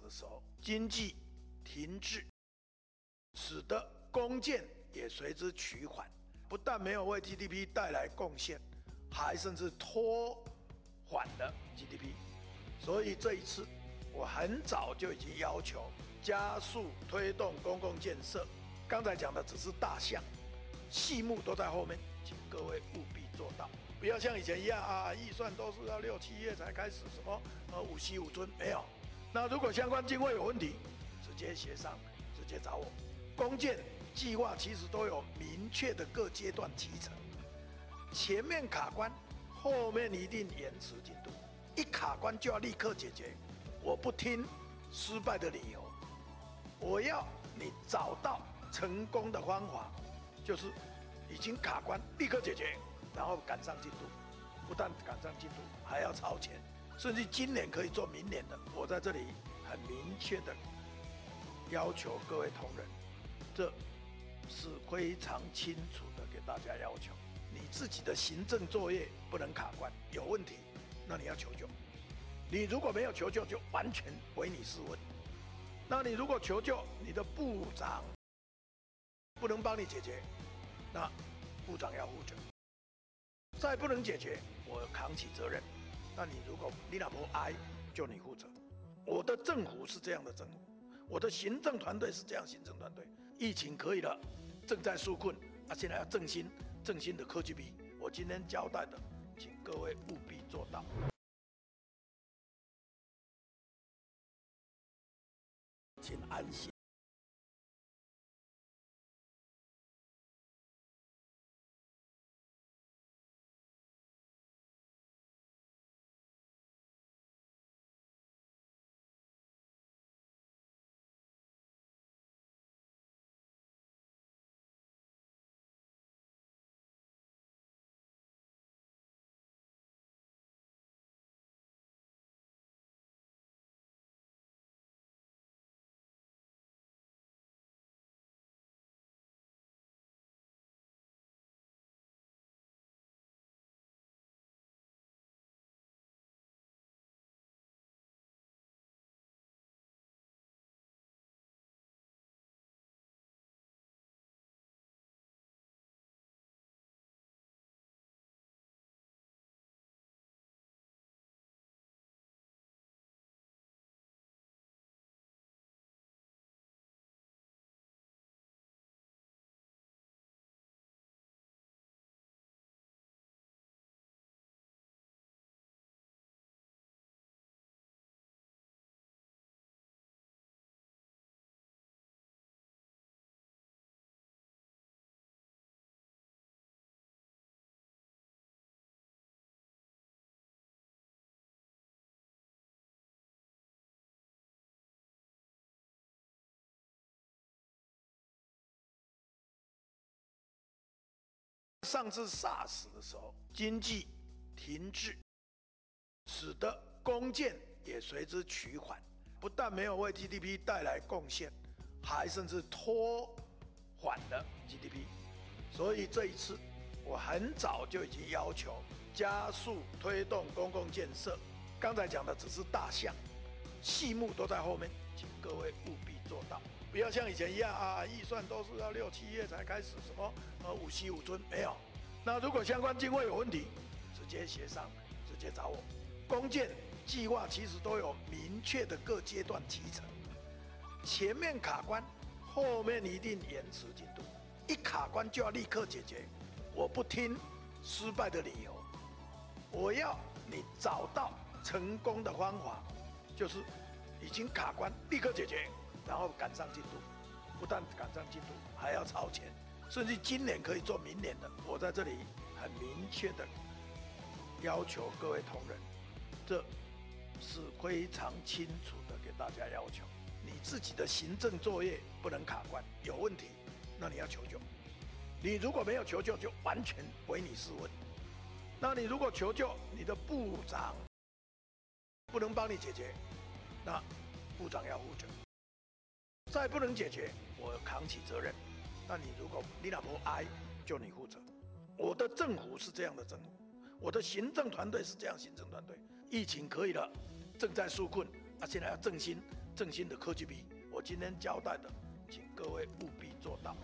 的时候，经济停滞，使得工建也随之趋缓，不但没有为 GDP 带来贡献，还甚至拖缓了 GDP。所以这一次，我很早就已经要求加速推动公共建设。刚才讲的只是大项，细目都在后面，请各位务必做到。不要像以前一样啊，预算都是要6、7月才开始，什么五息五尊没有。那如果相关经费有问题，直接协商，直接找我。公建计划其实都有明确的各阶段期程，前面卡关，后面一定延迟进度。一卡关就要立刻解决，我不听失败的理由，我要你找到成功的方法，就是已经卡关立刻解决。然后赶上进度，不但赶上进度，还要超前，甚至今年可以做明年的。我在这里很明确的要求各位同仁，这是非常清楚的给大家要求。你自己的行政作业不能卡关，有问题，那你要求救。你如果没有求救，就完全唯你是问。那你如果求救，你的部长不能帮你解决，那部长要负责。再不能解决，我扛起责任。那你如果你老婆挨，就你负责。我的政府是这样的政府，我的行政团队是这样行政团队。疫情可以了，正在纾困啊，现在要振兴的科技币。我今天交代的，请各位务必做到。请安心。上次 SARS 的时候，经济停滞，使得公建也随之趋缓，不但没有为 GDP 带来贡献，还甚至拖缓了 GDP。所以这一次，我很早就已经要求加速推动公共建设。刚才讲的只是大项，细目都在后面，请各位务必做到。不要像以前一样啊，预算都是要6、7月才开始，什么五息五尊没有。那如果相关经费有问题，直接协商，直接找我。公建计划其实都有明确的各阶段期程，前面卡关，后面一定延迟进度。一卡关就要立刻解决，我不听失败的理由，我要你找到成功的方法，就是已经卡关立刻解决，然后赶上进度，不但赶上进度，还要超前，甚至今年可以做明年的。我在这里很明确的要求各位同仁，这是非常清楚的给大家要求。你自己的行政作业不能卡关，有问题，那你要求救。你如果没有求救，就完全唯你是问。那你如果求救，你的部长不能帮你解决，那部长要负责。再不能解决，我扛起责任。那你如果你老婆挨，就你负责。我的政府是这样的政府，我的行政团队是这样行政团队。疫情可以了，正在纾困啊，现在要振兴正新的科技 B， 我今天交代的，请各位务必做到。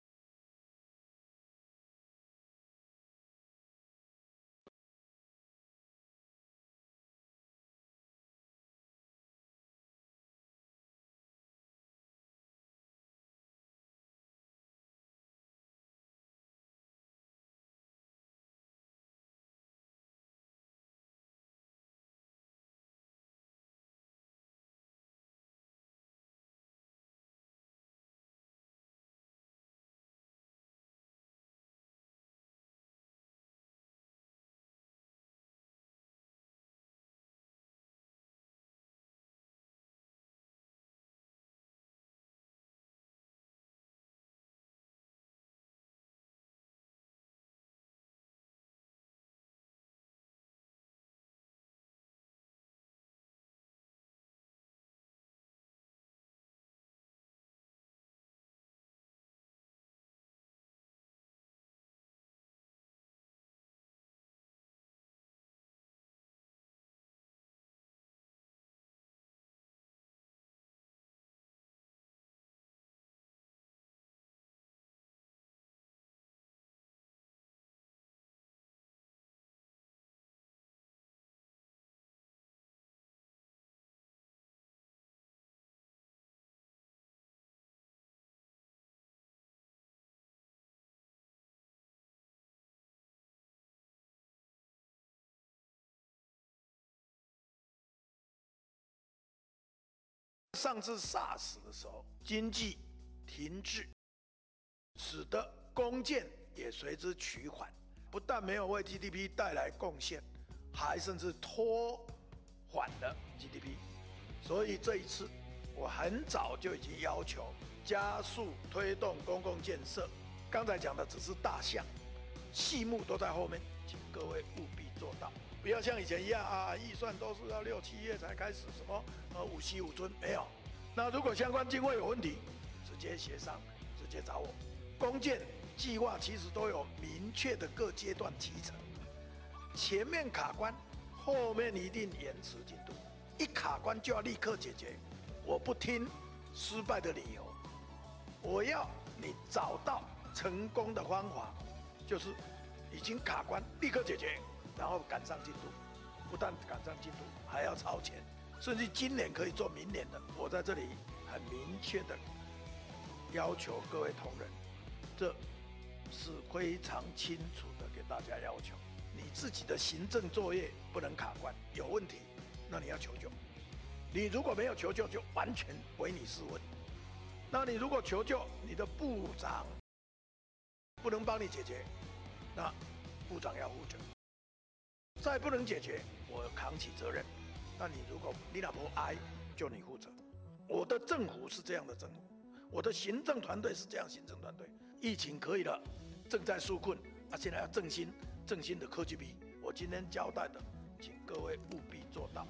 上次 SARS 的时候，经济停滞，使得工建也随之趋缓，不但没有为 GDP 带来贡献，还甚至拖缓了 GDP。所以这一次，我很早就已经要求加速推动公共建设。刚才讲的只是大项，细目都在后面，请各位务必做到。不要像以前一样啊，预算都是要6、7月才开始，什么五息五尊没有。那如果相关经费有问题，直接协商，直接找我。公建计划其实都有明确的各阶段期程，前面卡关，后面一定延迟进度。一卡关就要立刻解决，我不听失败的理由，我要你找到成功的方法，就是已经卡关立刻解决。然后赶上进度，不但赶上进度，还要超前，甚至今年可以做明年的。我在这里很明确的要求各位同仁，这是非常清楚的给大家要求。你自己的行政作业不能卡关，有问题，那你要求救。你如果没有求救，就完全唯你是问。那你如果求救，你的部长不能帮你解决，那部长要负责。再不能解决，我扛起责任。那你如果你老婆挨，就你负责。我的政府是这样的政府，我的行政团队是这样行政团队。疫情可以了，正在纾困，现在要振兴的科技 B。我今天交代的，请各位务必做到。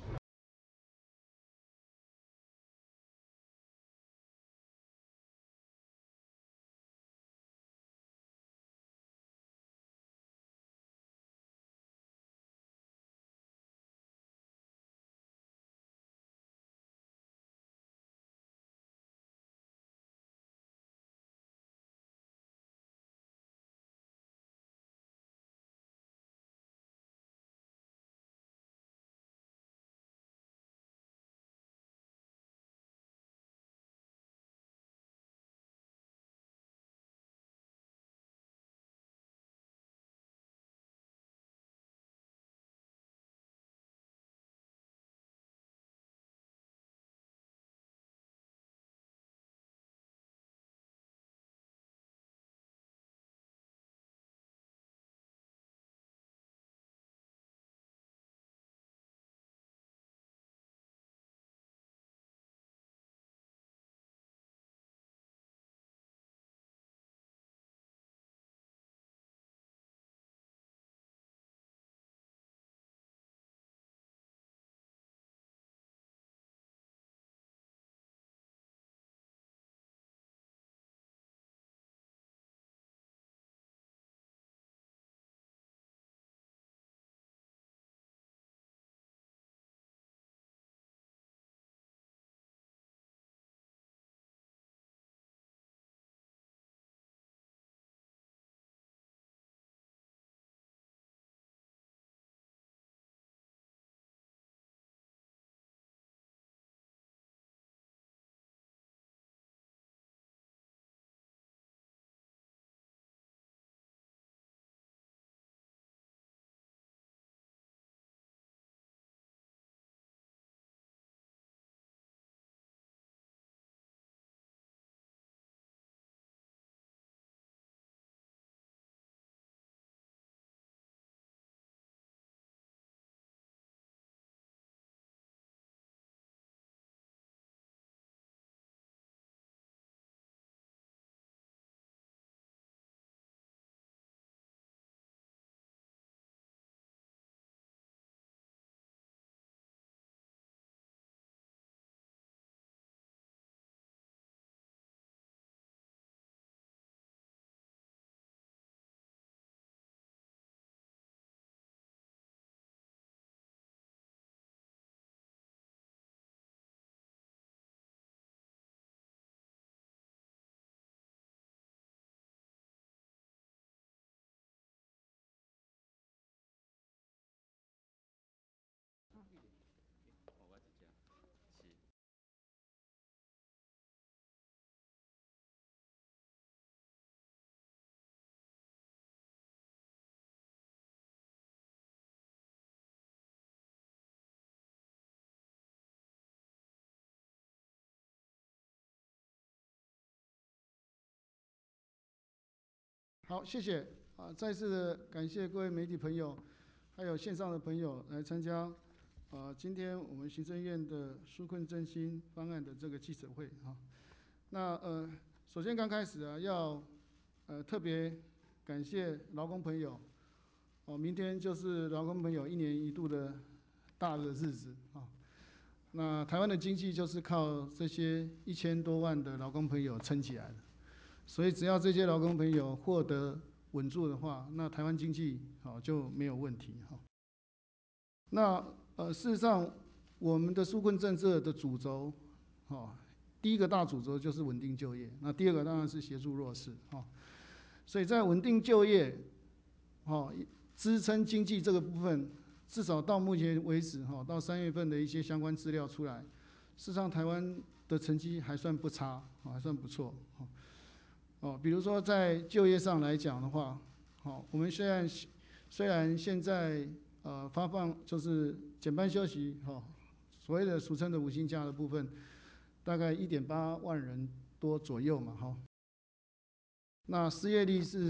好，谢谢啊！再次的感谢各位媒体朋友，还有线上的朋友来参加今天我们行政院的纾困振兴方案的这个记者会哈。那首先刚开始啊，要特别感谢劳工朋友明天就是劳工朋友1年1度的大的日子啊。那台湾的经济就是靠这些1000多万的劳工朋友撑起来的。所以，只要这些劳工朋友获得稳住的话，那台湾经济就没有问题哈。那事实上，我们的纾困政策的主轴，第一个大主轴就是稳定就业，那第二个当然是协助弱势哈。所以在稳定就业，支撑经济这个部分，至少到目前为止到3月份的一些相关资料出来，事实上台湾的成绩还算不差，还算不错比如说在就业上来讲的话，我们虽然现在发放就是减半休息所谓的俗称的5星假的部分，大概1.8万人多左右嘛那失业率是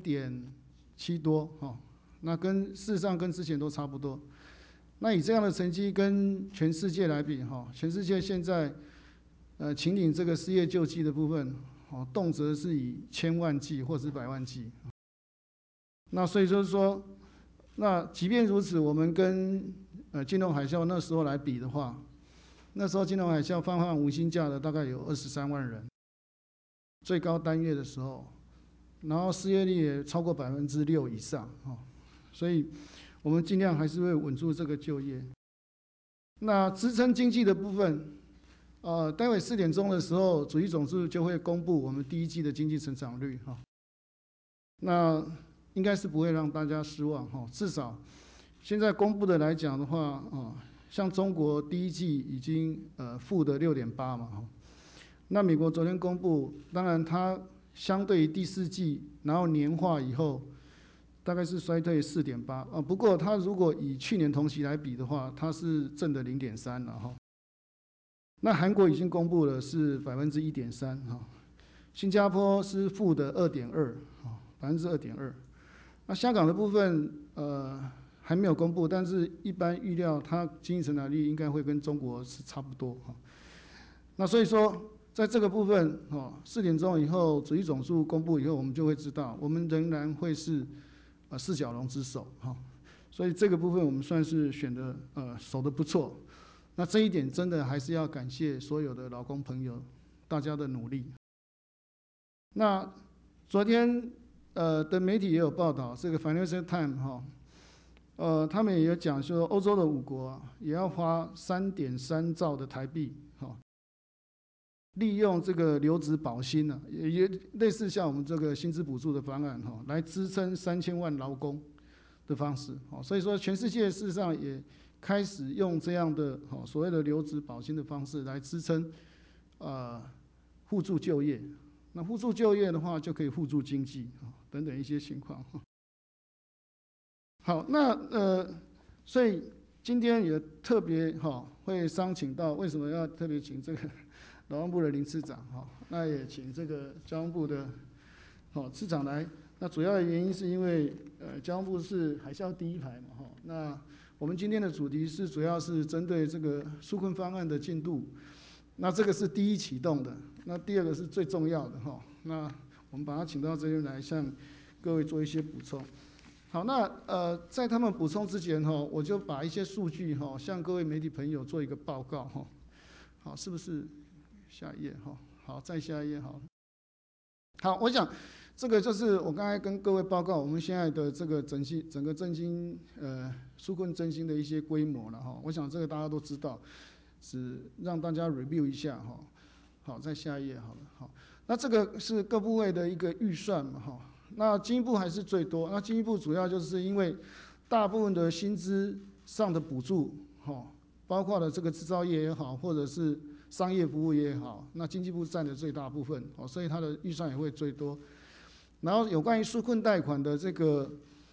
3.7多那事实上跟之前都差不多。那以这样的成绩跟全世界来比全世界现在请领这个失业救济的部分动辄是以1000万计或是100万计。那所以就是说，那即便如此，我们跟金融海啸那时候来比的话，那时候金融海啸发放5星假的大概有23万人，最高单月的时候，然后失业率也超过6%以上所以我们尽量还是会稳住这个就业。那支撑经济的部分。待会4点钟的时候，主计总处就会公布我们第1季的经济成长率那应该是不会让大家失望至少现在公布的来讲的话像中国第1季已经负的6.8嘛那美国昨天公布，当然它相对于第4季，然后年化以后，大概是衰退4.8不过它如果以去年同期来比的话，它是正的0.3了那韩国已经公布了是1.3%新加坡是负的2.2%，2.2%。那香港的部分还没有公布，但是一般预料它经济成长率应该会跟中国是差不多那所以说，在这个部分4点钟以后，主计总数公布以后，我们就会知道，我们仍然会是4小龙之首所以这个部分我们算是选的守得不错。那这一点真的还是要感谢所有的劳工朋友大家的努力。那昨天的媒体也有报道，这个 Financial Times 他们也有讲说，欧洲的5国也要花3.3兆的台币利用这个留职保薪也类似像我们这个薪资补助的方案来支撑3000万劳工的方式所以说全世界事实上也开始用这样的所谓的留职保薪的方式来支撑互助就业。那互助就业的话，就可以互助经济等等一些情况好，那所以今天也特别会商请到，为什么要特别请这个劳动部的林次长那也请这个交通部的次长来。那主要的原因是因为交通部是海啸第一排嘛那我们今天的主题是主要是针对这个纾困方案的进度。那这个是第一启动的，那第二个是最重要的那我们把他请到这边来向各位做一些补充。好，那在他们补充之前我就把一些数据向各位媒体朋友做一个报告好，是不是下一页好，再下一页好，我想这个就是我刚才跟各位报告我们现在的这个整个振兴纾困振兴的一些规模了我想这个大家都知道，只让大家 review 一下好，再下一页好了好，那这个是各部位的一个预算嘛那经济部还是最多，那经济部主要就是因为大部分的薪资上的补助包括了这个制造业也好，或者是商业服务业也好，那经济部占的最大部分所以它的预算也会最多。然后有关于纾困贷款的这个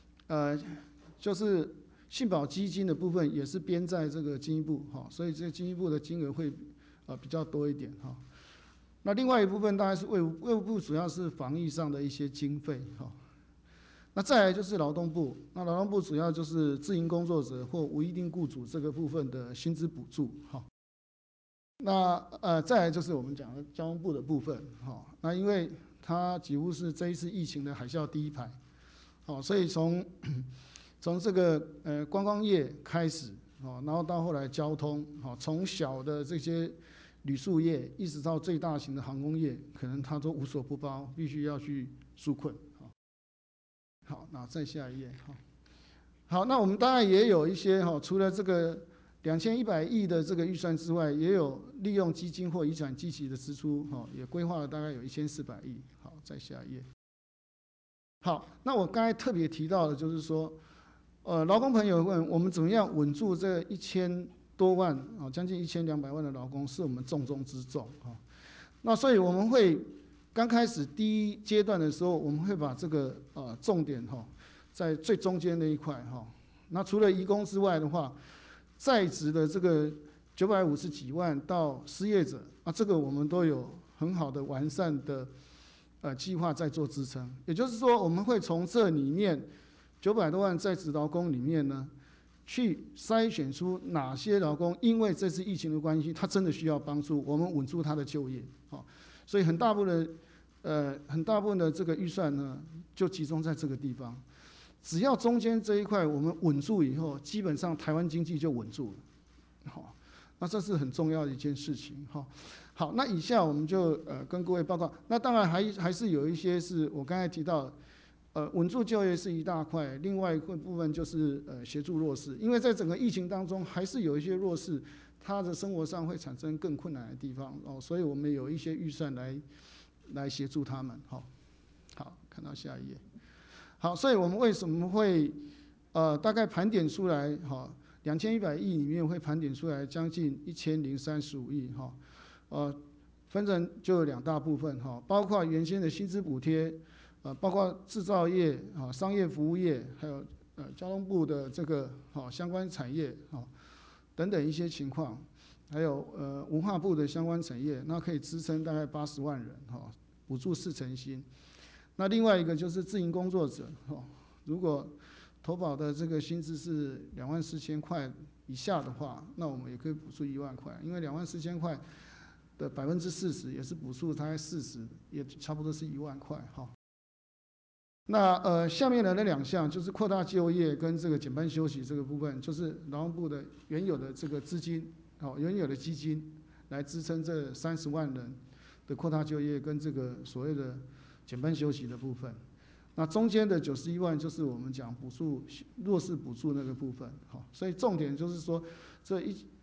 就是信保基金的部分也是编在这个经济部所以这个经济部的金额会比较多一点那另外一部分大概是卫福部主要是防疫上的一些经费那再来就是劳动部，那劳动部主要就是自营工作者或无一定雇主这个部分的薪资补助，哈。那再来就是我们讲的交通部的部分，哈。那因为它几乎是这一次疫情的海啸第一排，好，所以从这个观光业开始，哦，然后到后来交通，好，从小的这些旅宿业，一直到最大型的航空业，可能它都无所不包，必须要去纾困，好，那再下一页，好，那我们当然也有一些哈，除了这个2100亿的这个预算之外，也有利用基金或遗产基期的支出，哈，也规划了大概有1400亿。好，再下一页。好，那我刚才特别提到的就是说，劳工朋友问我们怎么样稳住这1000多万啊，将近1200万的劳工，是我们重中之重啊。那所以我们会刚开始第一阶段的时候，我们会把这个重点哈，在最中间那一块哈。那除了移工之外的话，在职的这个950几万到失业者啊，这个我们都有很好的完善的计划在做支撑。也就是说，我们会从这里面900多万在职劳工里面呢，去筛选出哪些劳工，因为这次疫情的关系，他真的需要帮助，我们稳住他的就业。好，所以很大部分的这个预算呢，就集中在这个地方。只要中间这一块我们稳住以后，基本上台湾经济就稳住了。好，那这是很重要的一件事情。好，那以下我们就跟各位报告。那当然还是有一些是我刚才提到的，稳住就业是一大块，另外一个部分就是协助弱势，因为在整个疫情当中，还是有一些弱势，他的生活上会产生更困难的地方哦，所以我们有一些预算来协助他们。好，看到下一页。好，所以我们为什么会大概盘点出来2100亿里面会盘点出来将近1035亿分成就有2大部分包括原先的薪资补贴，包括制造业商业服务业，还有交通部的这个相关产业等等一些情况，还有文化部的相关产业，那可以支撑大概80万人补助40%薪。那另外一个就是自营工作者如果投保的这个薪资是24000块以下的话，那我们也可以补助1万块，因为24000块的40%也是补助大概40%，也差不多是1万块那下面的那2项就是扩大就业跟这个减半休息这个部分，就是劳动部的原有的这个资金原有的基金来支撑这30万人的扩大就业跟这个所谓的减半休息的部分。那中间的91万就是我们讲补助弱势补助那个部分所以重点就是说这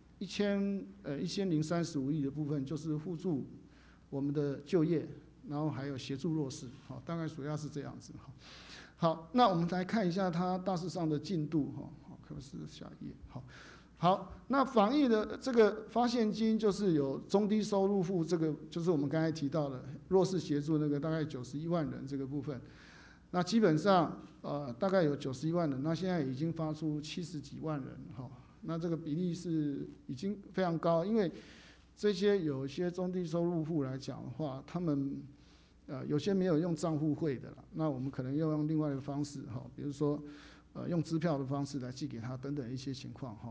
1035亿的部分就是互助我们的就业，然后还有协助弱势大概主要是这样子好，那我们来看一下它大致上的进度可不是下一页好，那防疫的这个发现金就是有中低收入户，这个就是我们刚才提到的弱势协助那个大概91万人这个部分。那基本上大概有91万人，那现在已经发出70几万人那这个比例是已经非常高，因为这些有些中低收入户来讲的话，他们有些没有用账户汇的了，那我们可能要用另外的方式比如说用支票的方式来寄给他等等一些情况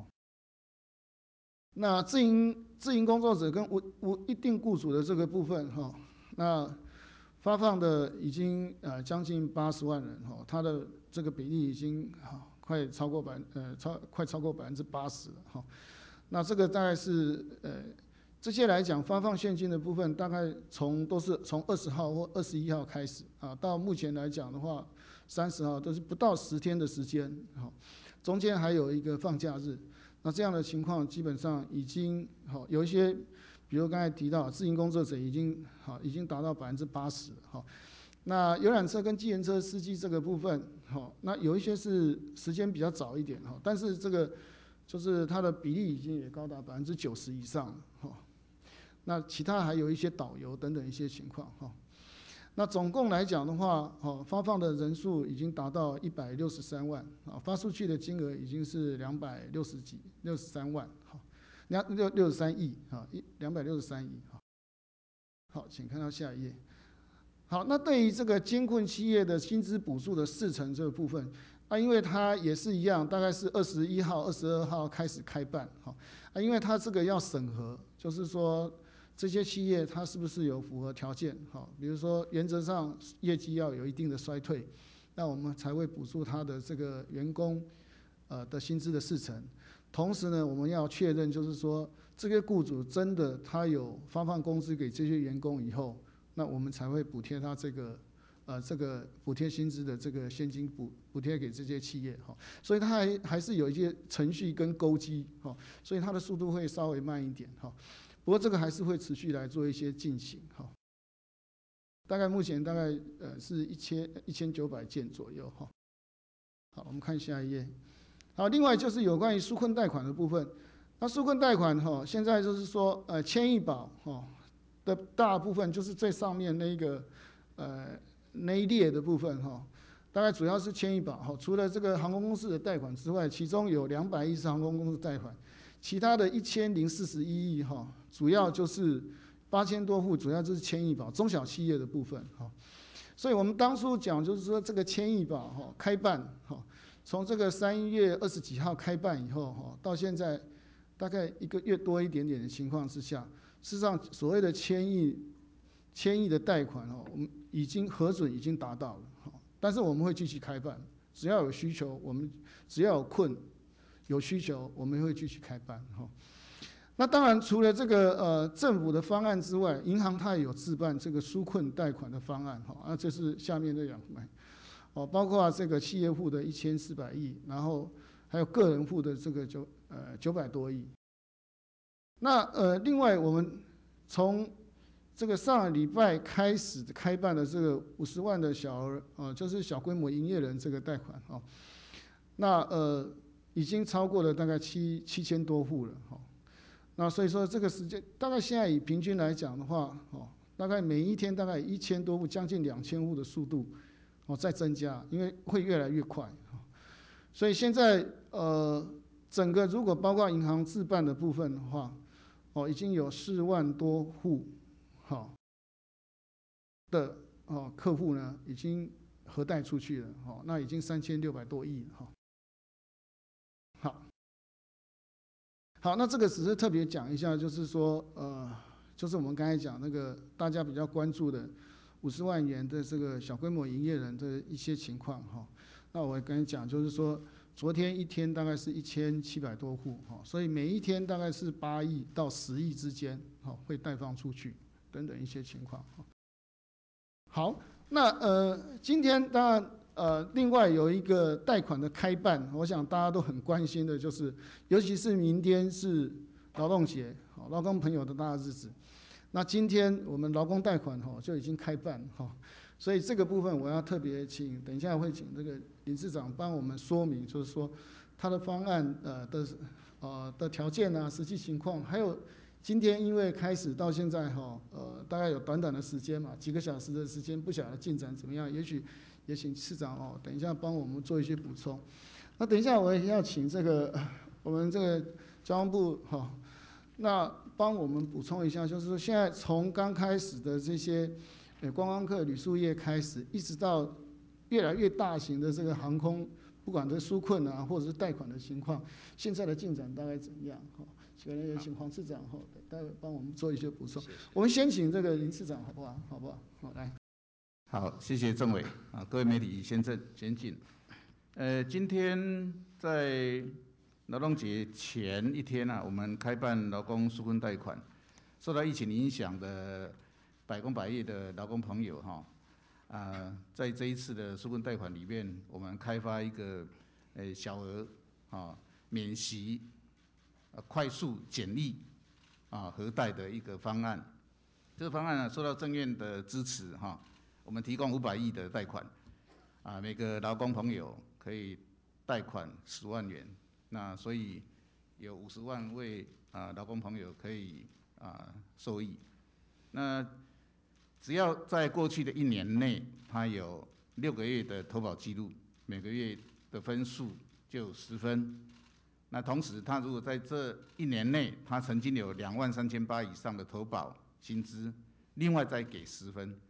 那自营工作者跟无一定雇主的这个部分那发放的已经将近80万人它的这个比例已经快超过80%了那这个大概是这些来讲发放现金的部分，大概都是从20号或21号开始到目前来讲的话，30号都是不到10天的时间中间还有一个放假日。那这样的情况基本上已经有一些，比如刚才提到自营工作者已经达到80%了那游览车跟计程车司机这个部分那有一些是时间比较早一点但是这个就是它的比例已经也高达90%以上了那其他还有一些导游等等一些情况那总共来讲的话发放的人数已经达到163万发出去的金额已经是63万63亿263亿好，请看到下一页。 好，那对于这个艰困企业的薪资补助的4成这个部分，因为它也是一样，大概是21号、22号开始开办，因为它这个要审核，就是说这些企业它是不是有符合条件，比如说原则上业绩要有一定的衰退，那我们才会补助他的这个员工的薪资的4成。同时呢，我们要确认就是说这个雇主真的他有发放工资给这些员工以后。那我们才会补贴他这个补贴薪资的这个现金补贴给这些企业哈，所以它还是有一些程序跟勾稽哈，所以它的速度会稍微慢一点哈，不过这个还是会持续来做一些进行哈，大概目前大概是1900件左右哈。好，我们看下一页。好，另外就是有关于纾困贷款的部分，那纾困贷款哈，现在就是说千亿保哈。的大部分就是最上面那个那一列的部分哈，大概主要是千亿保哈，除了这个航空公司的贷款之外，其中有200亿是航空公司贷款，其他的1041亿哈，主要就是8000多户，主要就是千亿保中小企业的部分哈，所以我们当初讲就是说这个千亿保哈开办哈，从这个3月20几号开办以后哈，到现在大概1个月多一点点的情况之下。事实上，所谓的千亿的贷款我们已经核准已经达到了但是我们会继续开办，只要有需求，我们只要有需求，我们会继续开办那当然，除了这个政府的方案之外，银行它也有自办这个纾困贷款的方案那这是下面这2块包括这个企业户的1400亿，然后还有个人户的这个900多亿。那另外我们从这个上个礼拜开始开办的这个50万的小额就是小规模营业人这个贷款那已经超过了大概7000多户了那所以说这个时间大概现在以平均来讲的话大概每一天大概1000多户，将近2000户的速度在增加，因为会越来越快所以现在整个如果包括银行自办的部分的话已经有4万多户的客户呢，已经核贷出去了那已经3600多亿好，那这个只是特别讲一下，就是说就是我们刚才讲那个大家比较关注的50万元的这个小规模营业人的一些情况那我跟你讲，就是说昨天一天大概是1700多户所以每一天大概是8亿到10亿之间会贷放出去等等一些情况好，那今天当然另外有一个贷款的开办，我想大家都很关心的就是，尤其是明天是劳动节，劳工朋友的大日子。那今天我们劳工贷款就已经开办所以这个部分我要特别等一下会请这个林市长帮我们说明，就是说他的方案的条件啊、实际情况，还有今天因为开始到现在大概有短短的时间嘛，几个小时的时间，不晓得进展怎么样，也许也请市长等一下帮我们做一些补充。那等一下我也要请这个我们这个交通部那帮我们补充一下，就是说现在从刚开始的这些观光客旅宿业开始，一直到越来越大型的这个航空，不管是纾困啊，或者是贷款的情况，现在的进展大概怎样可能也请黄市长待会帮我们做一些补充。我们先请这个林市长好不好？好，来。 好，谢谢政委各位媒体先进。今天在劳动节前一天我们开办劳工纾困贷款，受到疫情影响的百工百业的劳工朋友在这一次的纾困贷款里面，我们开发一个小额免息快速简易核贷的一个方案。这个方案受到政院的支持我们提供500亿的贷款每个劳工朋友可以贷款10万元，那所以有50万位劳工朋友可以受益。那只要在过去的1年内，他有6个月的投保记录，每个月的分数就有10分。那同时，他如果在这1年内，他曾经有23800以上的投保薪资，另外再给10分。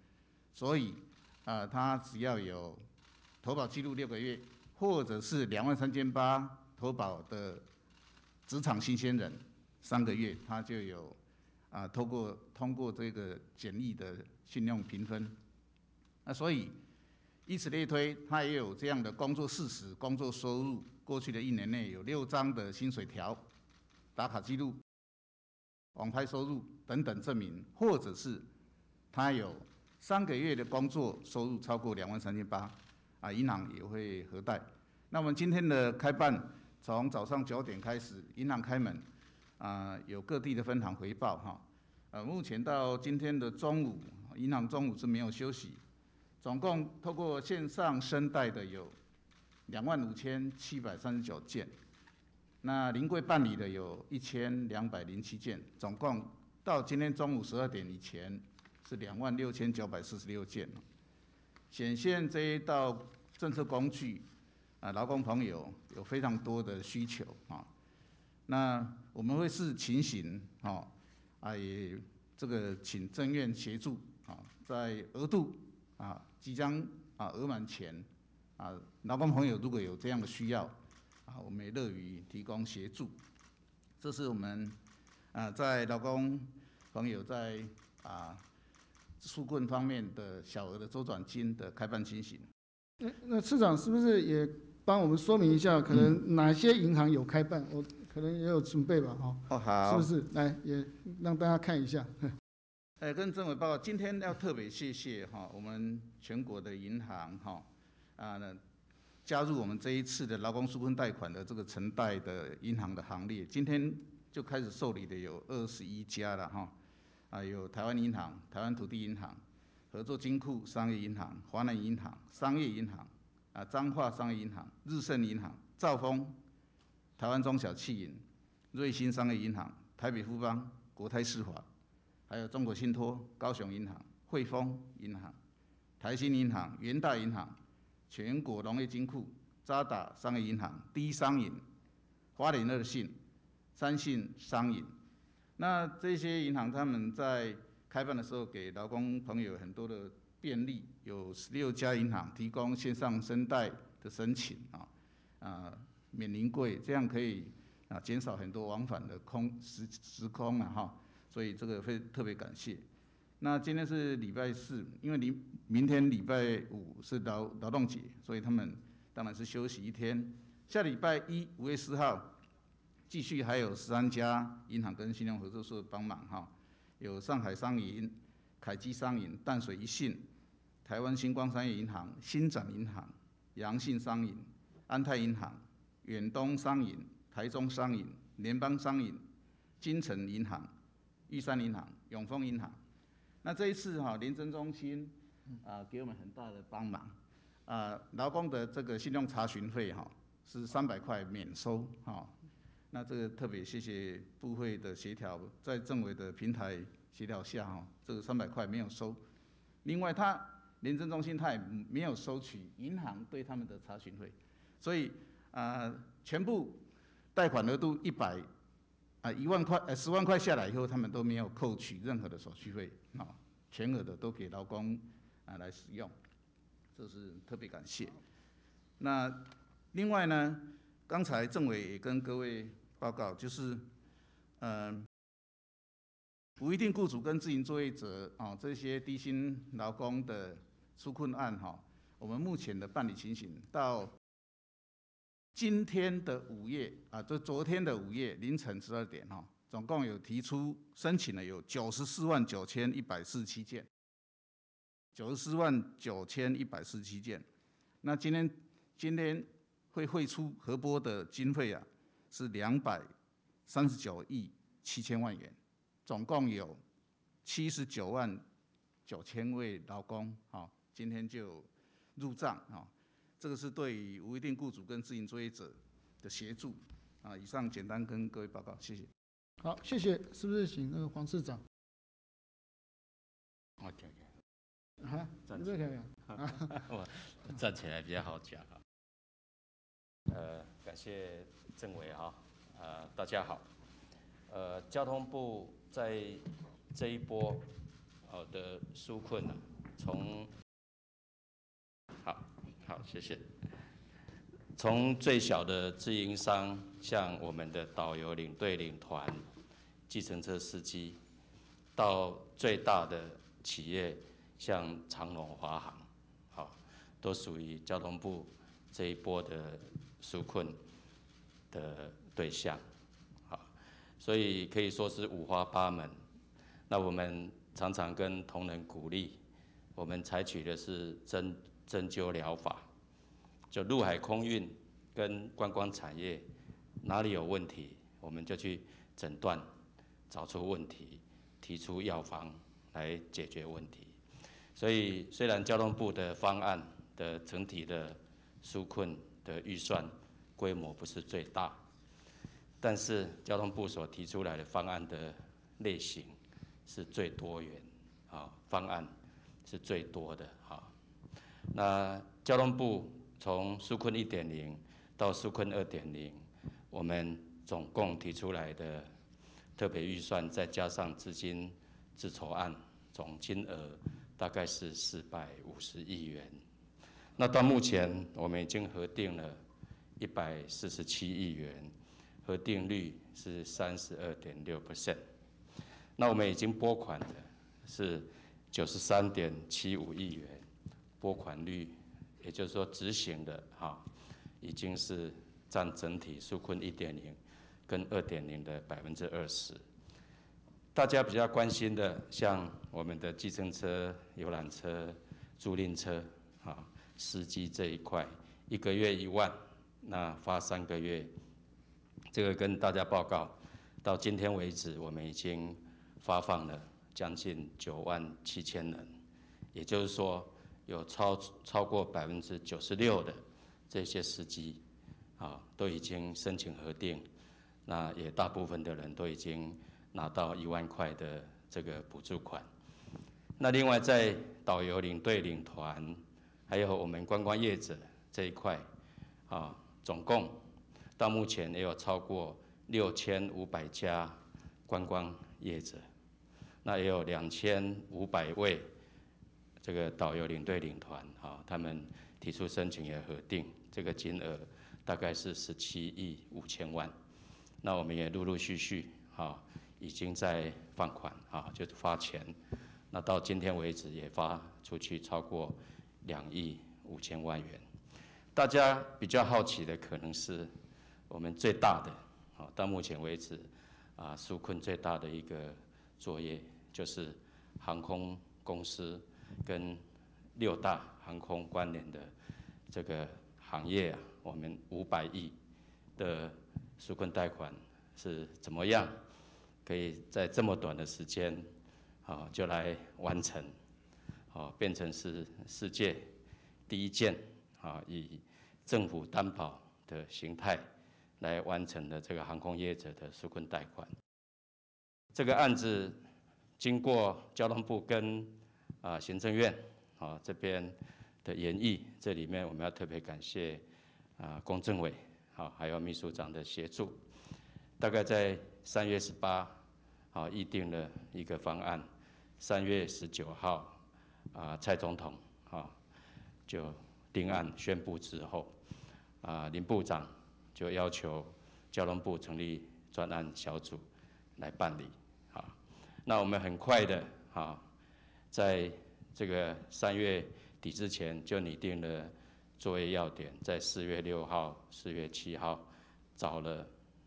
所以他只要有投保记录6个月，或者是23800投保的职场新鲜人3个月，他就有通过这个简易的信用评分。所以以此类推，他也有这样的工作事实、工作收入，过去的1年内有6张的薪水条、打卡记录、网拍收入等等证明，或者是他有3个月的工作收入超过23800，银行也会核贷。那我们今天的开办，从早上9点开始，银行开门，有各地的分行回报哈。目前到今天的中午，银行中午是没有休息，总共透过线上申贷的有25739件，那临柜办理的有1207件，总共到今天中午12点以前是26946件，显现这一道政策工具劳工朋友有非常多的需求那我们会视情形也这个请政院协助在额度即将额满前劳工朋友如果有这样的需要我们也乐于提供协助。这是我们在劳工朋友在纾困方面的小额的周转金的开办情形。 那次长是不是也帮我们说明一下，可能哪些银行有开办？我可能也有准备吧， 好， 是不是？来，也让大家看一下。 跟政委报告，今天要特别谢谢我们全国的银行加入我们这一次的劳工纾困贷款的这个承贷的银行的行列。今天就开始受理的有21家了有台湾银行、台湾土地银行、合作金库商业银行、华南银行、商业银行彰化商业银行、日盛银行、兆丰、台湾中小企银、瑞兴商业银行、台北富邦、国泰世华，还有中国信托、高雄银行、汇丰银行、台新银行、元大银行、全国农业金库、渣打商业银行、第一商银、花莲二信、三信商银。那这些银行他们在开办的时候给劳工朋友很多的便利，有16家银行提供线上申贷的申请免临柜，这样可以减少很多往返的时空所以这个会特别感谢。那今天是礼拜4，因为明天礼拜5是劳动节，所以他们当然是休息1天。下礼拜1 5月4号，继续还有13家银行跟信用合作社帮忙有上海商银、凯基商银、淡水一信、台湾星光商业银行、新展银行、阳信商银、安泰银行、远东商银、台中商银、联邦商银、金城银行、玉山银行、永丰银行。那这一次廉政中心给我们很大的帮忙劳工的这个信用查询费是300块免收那这个特别谢谢部会的协调，在政委的平台协调下这个300块没有收。另外廉政中心他也没有收取银行对他们的查询费，所以全部贷款额度1万块10万块下来以后，他们都没有扣取任何的手续费全额的都给劳工来使用，这是特别感谢。那另外呢，刚才政委也跟各位报告，就是不一定雇主跟自营作业者这些低薪劳工的纾困案我们目前的办理情形到今天的午夜就昨天的午夜凌晨12点总共有提出申请了有949147件，949147件。那今天会汇出核拨的经费是239亿7千万元，总共有79万9千位劳工今天就入账这个是对于无一定雇主跟自营作业者的协助以上简单跟各位报告，谢谢。 好，谢谢。是不是请那个黄市长？ 我你这个我站起来比较好讲感谢政委大家好。交通部在这一波的纾困好，谢谢。从最小的自营商，像我们的导游、领队、领团、计程车司机，到最大的企业，像长荣、华航，好，都属于交通部这一波的纾困的对象，好，所以可以说是五花八门。那我们常常跟同仁鼓励，我们采取的是针灸疗法，就陆海空运跟观光产业哪里有问题，我们就去诊断，找出问题，提出药方来解决问题。所以虽然交通部的方案的整体的纾困的预算规模不是最大，但是交通部所提出来的方案的类型是最多元，方案是最多的。那交通部从纾困1.0到纾困2.0，我们总共提出来的特别预算，再加上资金自筹案，总金额大概是450亿元。那到目前，我们已经核定了147亿元，核定率是32.6%。那我们已经拨款的是93.75亿元，拨款率，也就是说执行的已经是占整体纾困1.0跟2.0的20%。大家比较关心的，像我们的计程车、游览车、租赁车司机这一块，1个月1万，那发3个月，这个跟大家报告，到今天为止，我们已经发放了将近97000人，也就是说，有超过96%的这些司机都已经申请核定，那也大部分的人都已经拿到1万块的这个补助款。那另外在导游、领队、领团，还有我们观光业者这一块总共到目前也有超过6500家观光业者，那也有2500位这个导游、领队、领团他们提出申请也核定，这个金额大概是17亿5千万。那我们也陆陆续续已经在放款就是发钱。那到今天为止也发出去超过2亿5千万元。大家比较好奇的可能是我们最大的到目前为止纾困最大的一个作业，就是航空公司跟6大航空关联的这个行业我们500亿的纾困贷款是怎么样可以在这么短的时间就来完成，变成是世界第一件以政府担保的形态来完成的这个航空业者的纾困贷款。这个案子经过交通部跟行政院这边的研议，这里面我们要特别感谢公政委还有秘书长的协助，大概在3月18议定了一个方案，3月19号蔡总统就定案宣布之后，林部长就要求交通部成立专案小组来办理那我们很快的在这个3月底之前就拟定了作业要点，在4月6号、4月7号找了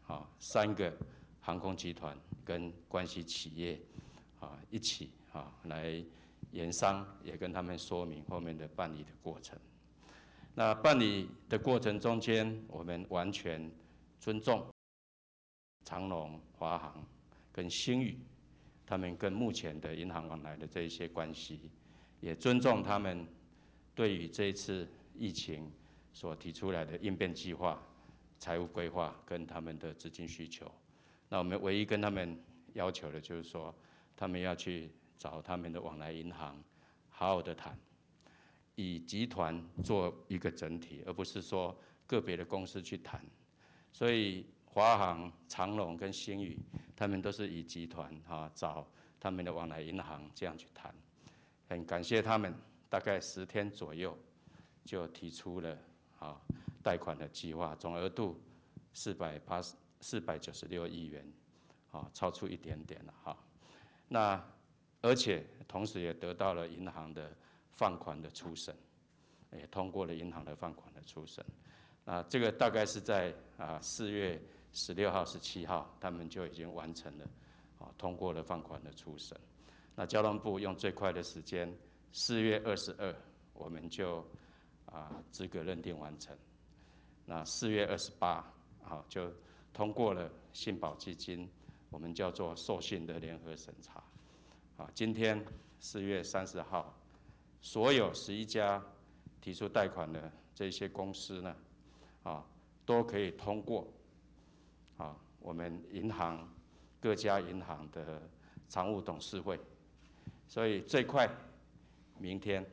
3个航空集团跟关系企业一起来研商，也跟他们说明后面的办理的过程。那办理的过程中间，我们完全尊重长荣、华航跟星宇他们跟目前的银行往来的这一些关系，也尊重他们对于这一次疫情所提出来的应变计划、财务规划跟他们的资金需求。那我们唯一跟他们要求的就是说，他们要去找他们的往来银行，好好的谈，以集团做一个整体，而不是说个别的公司去谈。所以华航、长荣跟星宇，他们都是以集团找他们的往来银行这样去谈。 很感谢他们，大概10天左右就提出了贷款的计划，总额度496亿元，超出一点点了哈。那而且同时也得到了银行的放款的初审，也通过了银行的放款的初审。这个大概是在4月16号、17号，他们就已经完成了，通过了放款的初审。那交通部用最快的时间，4月22，我们就资格认定完成。那4月28，就通过了信保基金，我们叫做授信的联合审查。今天4月30号，所有11家提出贷款的这些公司呢，都可以通过我们各家银行的常务董事会，所以最快明天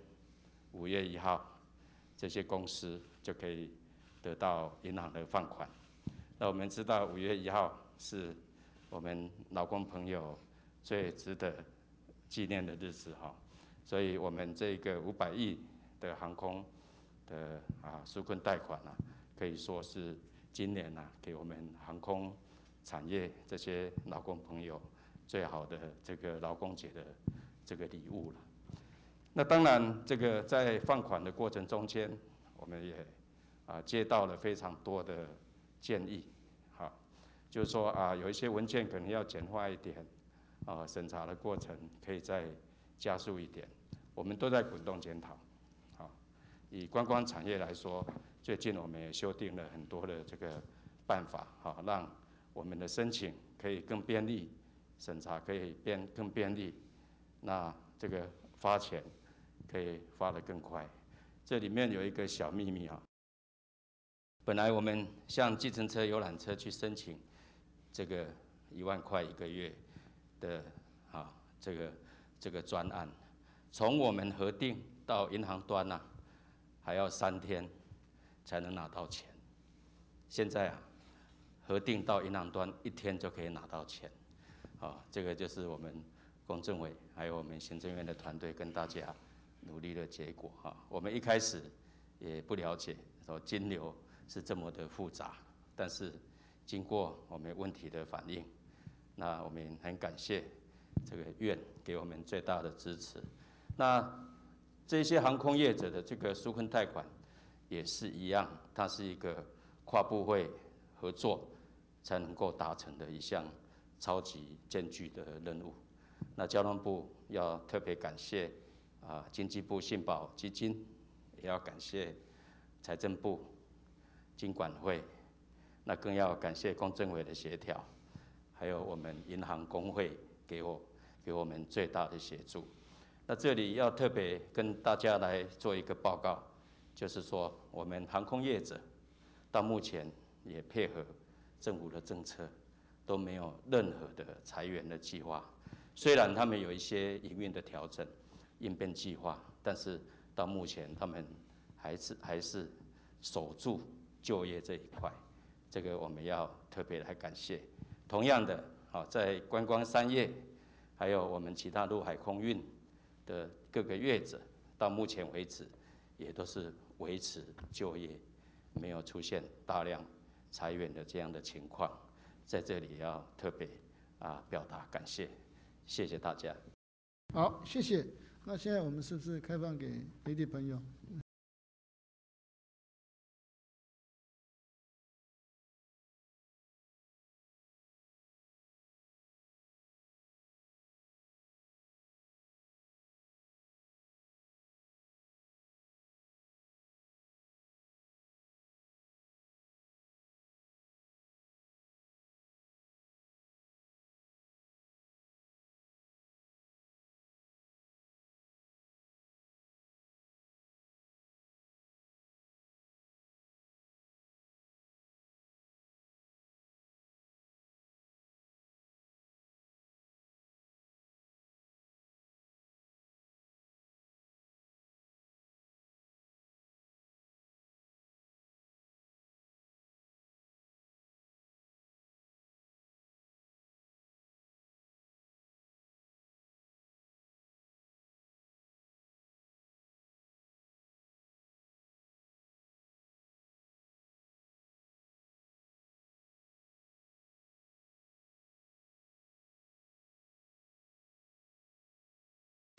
5月1号，这些公司就可以得到银行的放款。那我们知道5月1号是我们劳工朋友最值得纪念的日子哈，所以我们这个500亿的航空的纾困贷款可以说是今年给我们航空产业这些劳工朋友最好的这个劳工节的这个礼物了。那当然，这个在放款的过程中间，我们也接到了非常多的建议，就是说有一些文件可能要简化一点，审查的过程可以再加速一点，我们都在滚动检讨。以观光产业来说，最近我们也修订了很多的这个办法，让我们的申请可以更便利，审查可以更便利，那这个发钱可以发得更快。这里面有一个小秘密本来我们向计程车、游览车去申请这个1万块1个月的这个专案，从我们核定到银行端还要3天才能拿到钱。现在核定到银行端1天就可以拿到钱，这个就是我们公政委还有我们行政院的团队跟大家努力的结果我们一开始也不了解说金流是这么的复杂，但是经过我们问题的反映，那我们很感谢这个院给我们最大的支持。那这些航空业者的这个纾困贷款也是一样，它是一个跨部会合作才能够达成的一项超级艰巨的任务。那交通部要特别感谢经济部信保基金，也要感谢财政部、金管会，那更要感谢公政委的协调，还有我们银行工会给我们最大的协助。那这里要特别跟大家来做一个报告，就是说我们航空业者到目前也配合政府的政策，都没有任何的裁员的计划。虽然他们有一些营运的调整、应变计划，但是到目前他们还是守住就业这一块，这个我们要特别来感谢。同样的，在观光3业，还有我们其他陆海空运的各个业者，到目前为止也都是维持就业，没有出现大量裁员的这样的情况，在这里要特别表达感谢，谢谢大家。 好，谢谢。那现在我们是不是开放给媒体朋友？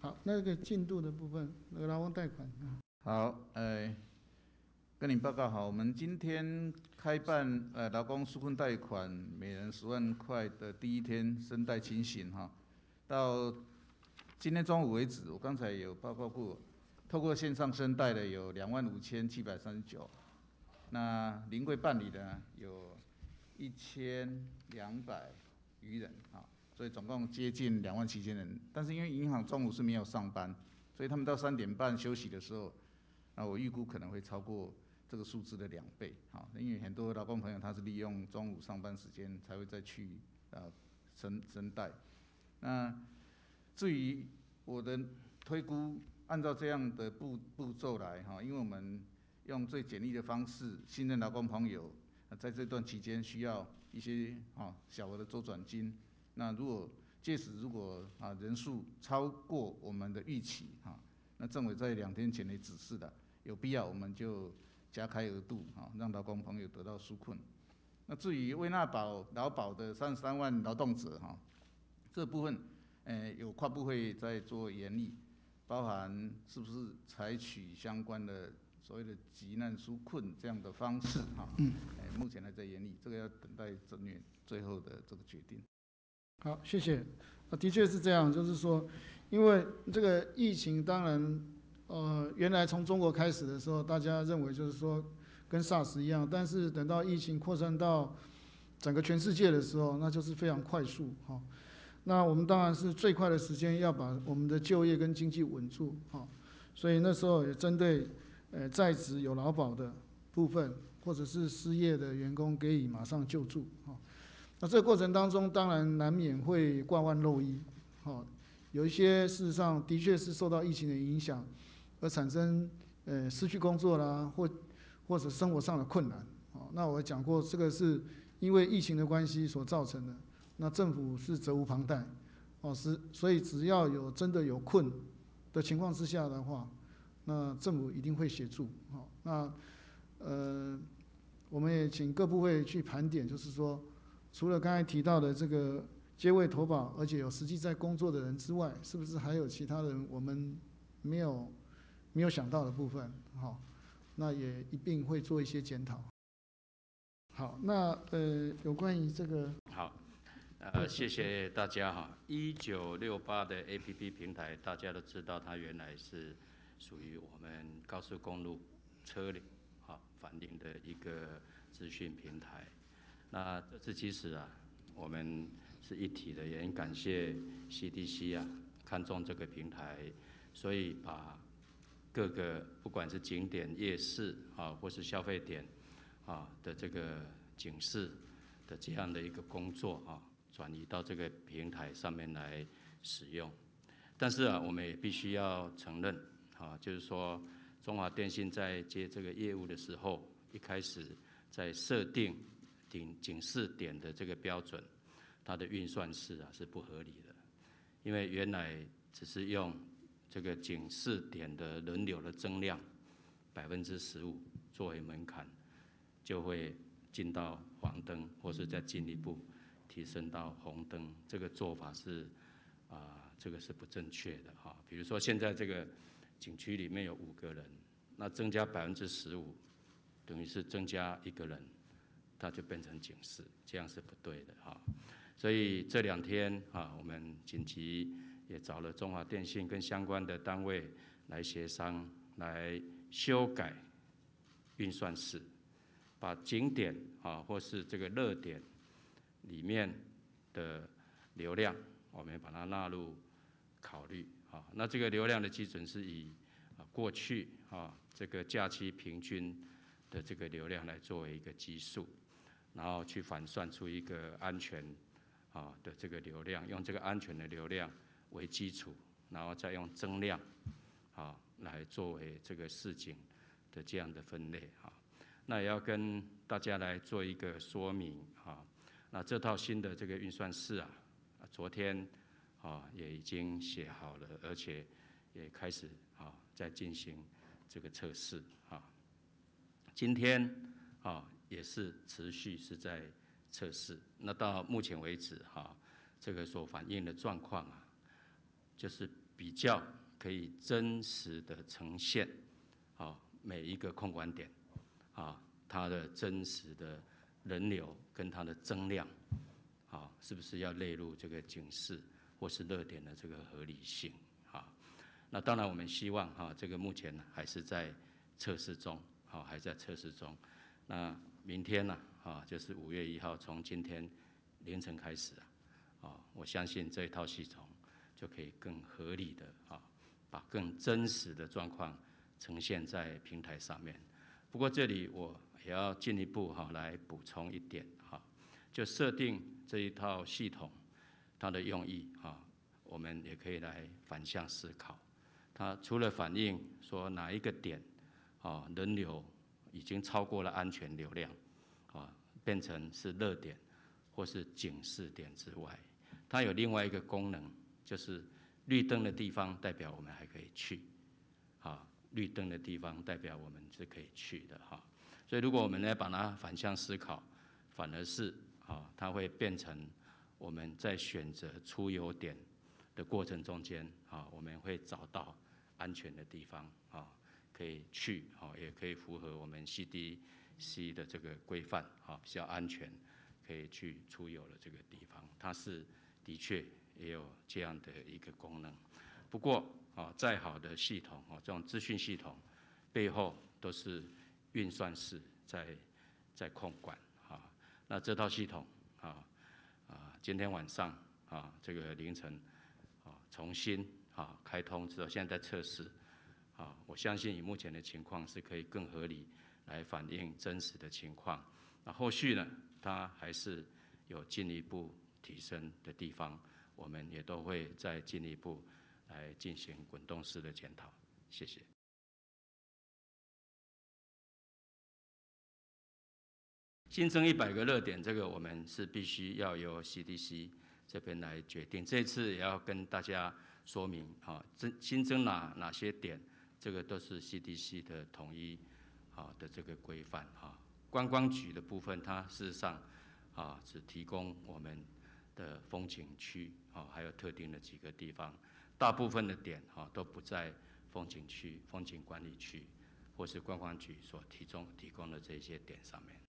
好，那个进度的部分，那个劳工贷款。 好，跟您报告好，我们今天开办劳工纾困贷款每人10万块的第一天申贷情形哈，到今天中午为止，我刚才有报告过，透过线上申贷的有25739，那临柜办理的有1200余人啊，所以总共接近27000人。但是因为银行中午是没有上班，所以他们到3点半休息的时候，那我预估可能会超过这个数字的2倍啊，因为很多劳工朋友他是利用中午上班时间才会再去申贷。那至于我的推估，按照这样的步骤来哈，因为我们用最简易的方式，信任劳工朋友，在这段期间需要一些小额的周转金。那届时如果人数超过我们的预期那政委在2天前也指示的，有必要我们就加开额度让劳工朋友得到纾困。那至于为纳劳保的33万劳动者这部分有跨部会在做研议，包含是不是采取相关的所谓的急难纾困这样的方式目前还在研议，这个要等待政院最后的这个决定。 好，谢谢。的确是这样，就是说，因为这个疫情，当然，原来从中国开始的时候，大家认为就是说跟 SARS 一样，但是等到疫情扩散到整个全世界的时候，那就是非常快速哈。那我们当然是最快的时间要把我们的就业跟经济稳住所以那时候也针对在职有劳保的部分，或者是失业的员工给予马上救助那这个过程当中，当然难免会挂腕漏衣有一些事实上的确是受到疫情的影响，而产生失去工作啦，或者生活上的困难那我讲过，这个是因为疫情的关系所造成的。那政府是责无旁贷所以只要真的有困的情况之下的话，那政府一定会协助那我们也请各部会去盘点，就是说，除了刚才提到的这个接位投保，而且有实际在工作的人之外，是不是还有其他人我们没有想到的部分那也一并会做一些检讨。好，那有关于这个好。谢谢大家1968的 APP 平台，大家都知道，它原来是属于我们高速公路车辆反映的一个资讯平台。那这次其实我们是一体的，也很感谢 CDC 看中这个平台，所以把各个不管是景点、夜市或是消费点的这个警示的这样的一个工作转移到这个平台上面来使用。但是我们也必须要承认就是说中华电信在接这个业务的时候，一开始在设定警示点的这个标准，它的运算式是不合理的，因为原来只是用这个警示点的人流的增量15%作为门槛，就会进到黄灯，或是再进一步提升到红灯。这个做法是这个是不正确的比如说现在这个景区里面有5个人，那增加15%，等于是增加1个人，它就变成警示，这样是不对的所以这2天我们紧急也找了中华电信跟相关的单位来协商，来修改运算式，把景点或是这个热点里面的流量，我们把它纳入考虑那这个流量的基准是以过去这个假期平均的这个流量来作为一个基数，然后去反算出一个安全的这个流量，用这个安全的流量为基础，然后再用增量来作为这个市井的这样的分类那也要跟大家来做一个说明那这套新的这个运算式昨天也已经写好了，而且也开始在进行这个测试今天也是持续是在测试。那到目前为止这个所反映的状况就是比较可以真实的呈现每一个控管点它的真实的人流跟它的增量是不是要列入这个警示或是热点的这个合理性那当然我们希望这个目前还是在测试中还在测试中。那明天呢就是5月1号，从今天凌晨开始我相信这一套系统就可以更合理的把更真实的状况呈现在平台上面。不过这里我也要进一步来补充一点就设定这一套系统它的用意我们也可以来反向思考。它除了反映说哪一个点人流已经超过了安全流量变成是热点或是警示点之外，它有另外一个功能，就是绿灯的地方代表我们还可以去绿灯的地方代表我们是可以去的所以如果我们来把它反向思考，反而是它会变成我们在选择出游点的过程中间我们会找到安全的地方可以去也可以符合我们 CDC 的这个规范比较安全，可以去出游的这个地方，它是的确也有这样的一个功能。不过再好的系统这种资讯系统背后都是运算式在控管那这套系统今天晚上这个凌晨重新开通之后，现在在测试我相信以目前的情况是可以更合理来反映真实的情况。那后续呢，它还是有进一步提升的地方，我们也都会再进一步来进行滚动式的检讨。谢谢。新增100个热点，这个我们是必须要由 CDC 这边来决定。这次也要跟大家说明新增哪些点，这个都是 CDC 的统一的这个规范观光局的部分，它事实上只提供我们的风景区还有特定的几个地方，大部分的点都不在风景区、风景管理区或是观光局所提供的这些点上面。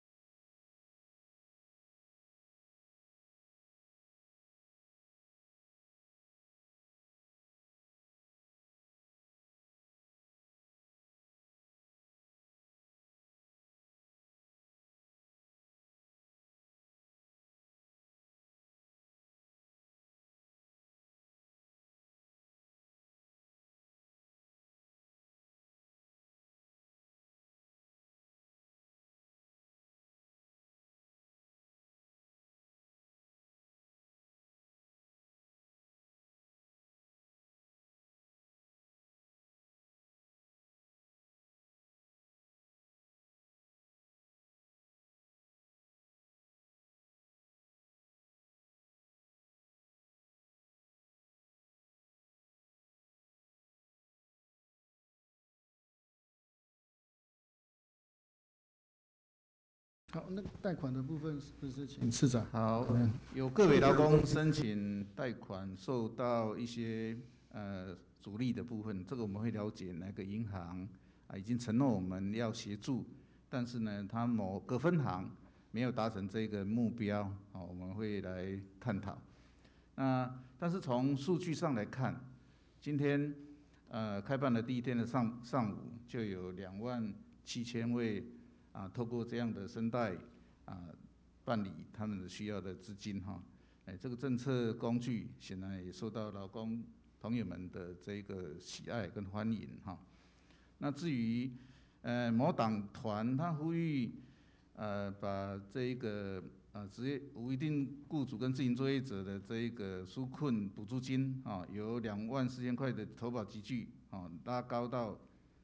好，那贷款的部分是不是请次长？ 好，有个别劳工申请贷款受到一些阻力的部分，这个我们会了解哪个银行已经承诺我们要协助，但是呢，它某个分行没有达成这个目标我们会来探讨。但是从数据上来看，今天开办的第一天的上午就有27000位透过这样的申贷办理他们的需要的资金这个政策工具显然也受到劳工朋友们的这个喜爱跟欢迎那至于某党团他呼吁把这一个职业无一定雇主跟自营作业者的这一个纾困补助金由24000块的投保集聚拉高到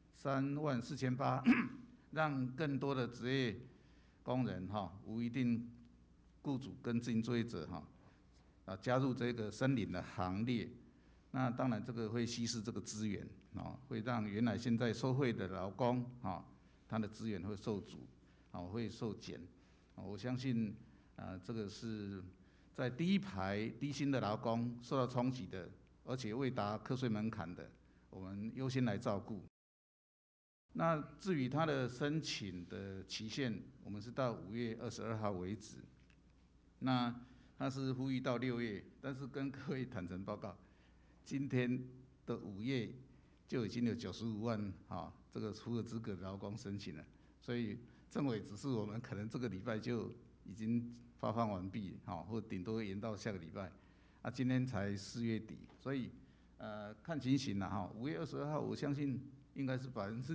34800，让更多的职业工人无一定雇主跟自营作业者加入这个申领的行列。那当然这个会稀释这个资源会让原来现在受惠的劳工他的资源会受阻会受减我相信这个是在第一排低薪的劳工受到冲击的而且未达课税门槛的，我们优先来照顾。那至于他的申请的期限，我们是到5月22号为止。那他是呼吁到6月，但是跟各位坦诚报告，今天的5月就已经有95万这个符合资格的劳工申请了，所以政委指示我们可能这个礼拜就已经发放完毕，或顶多延到下个礼拜。今天才4月底，所以看情形啦5月22号，我相信应该是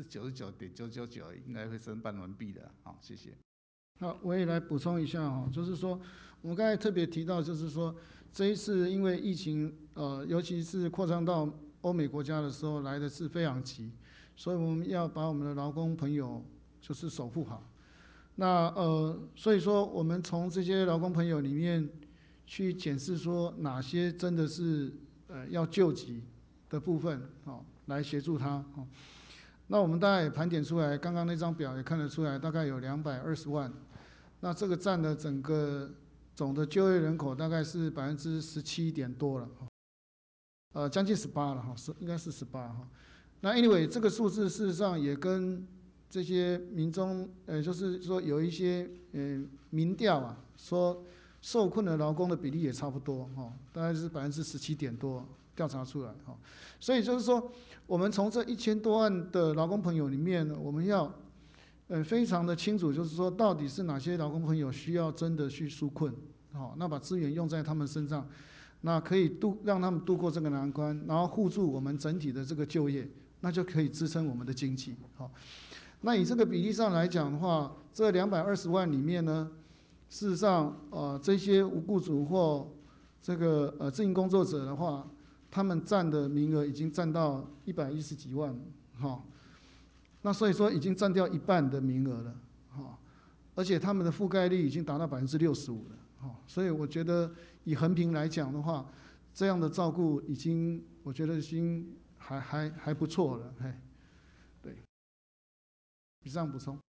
99.999%应该会申办完毕的。好，谢谢。 好，我也来补充一下就是说，我们刚才特别提到，就是说这一次因为疫情，尤其是扩张到欧美国家的时候来的是非常急，所以我们要把我们的劳工朋友就是守护好。那所以说我们从这些劳工朋友里面去检视说哪些真的是要救急的部分，来协助他。那我们大概也盘点出来，刚刚那张表也看得出来，大概有220万。那这个占了整个总的就业人口大概是17%点多了，将近18%了应该是18哈。那 anyway 这个数字事实上也跟这些民众，就是说有一些民调说受困的劳工的比例也差不多大概是17%点多调查出来所以就是说，我们从这1000多万的劳工朋友里面，我们要非常的清楚，就是说到底是哪些劳工朋友需要真的去纾困，那把资源用在他们身上，那可以让他们度过这个难关，然后护住我们整体的这个就业，那就可以支撑我们的经济那以这个比例上来讲的话，这220万里面呢，事实上这些无雇主或这个自营工作者的话，他们占的名额已经占到110几万那所以说已经占掉一半的名额了而且他们的覆盖率已经达到65%了所以我觉得以衡平来讲的话，这样的照顾已经我觉得已经还不错了对，以上补充。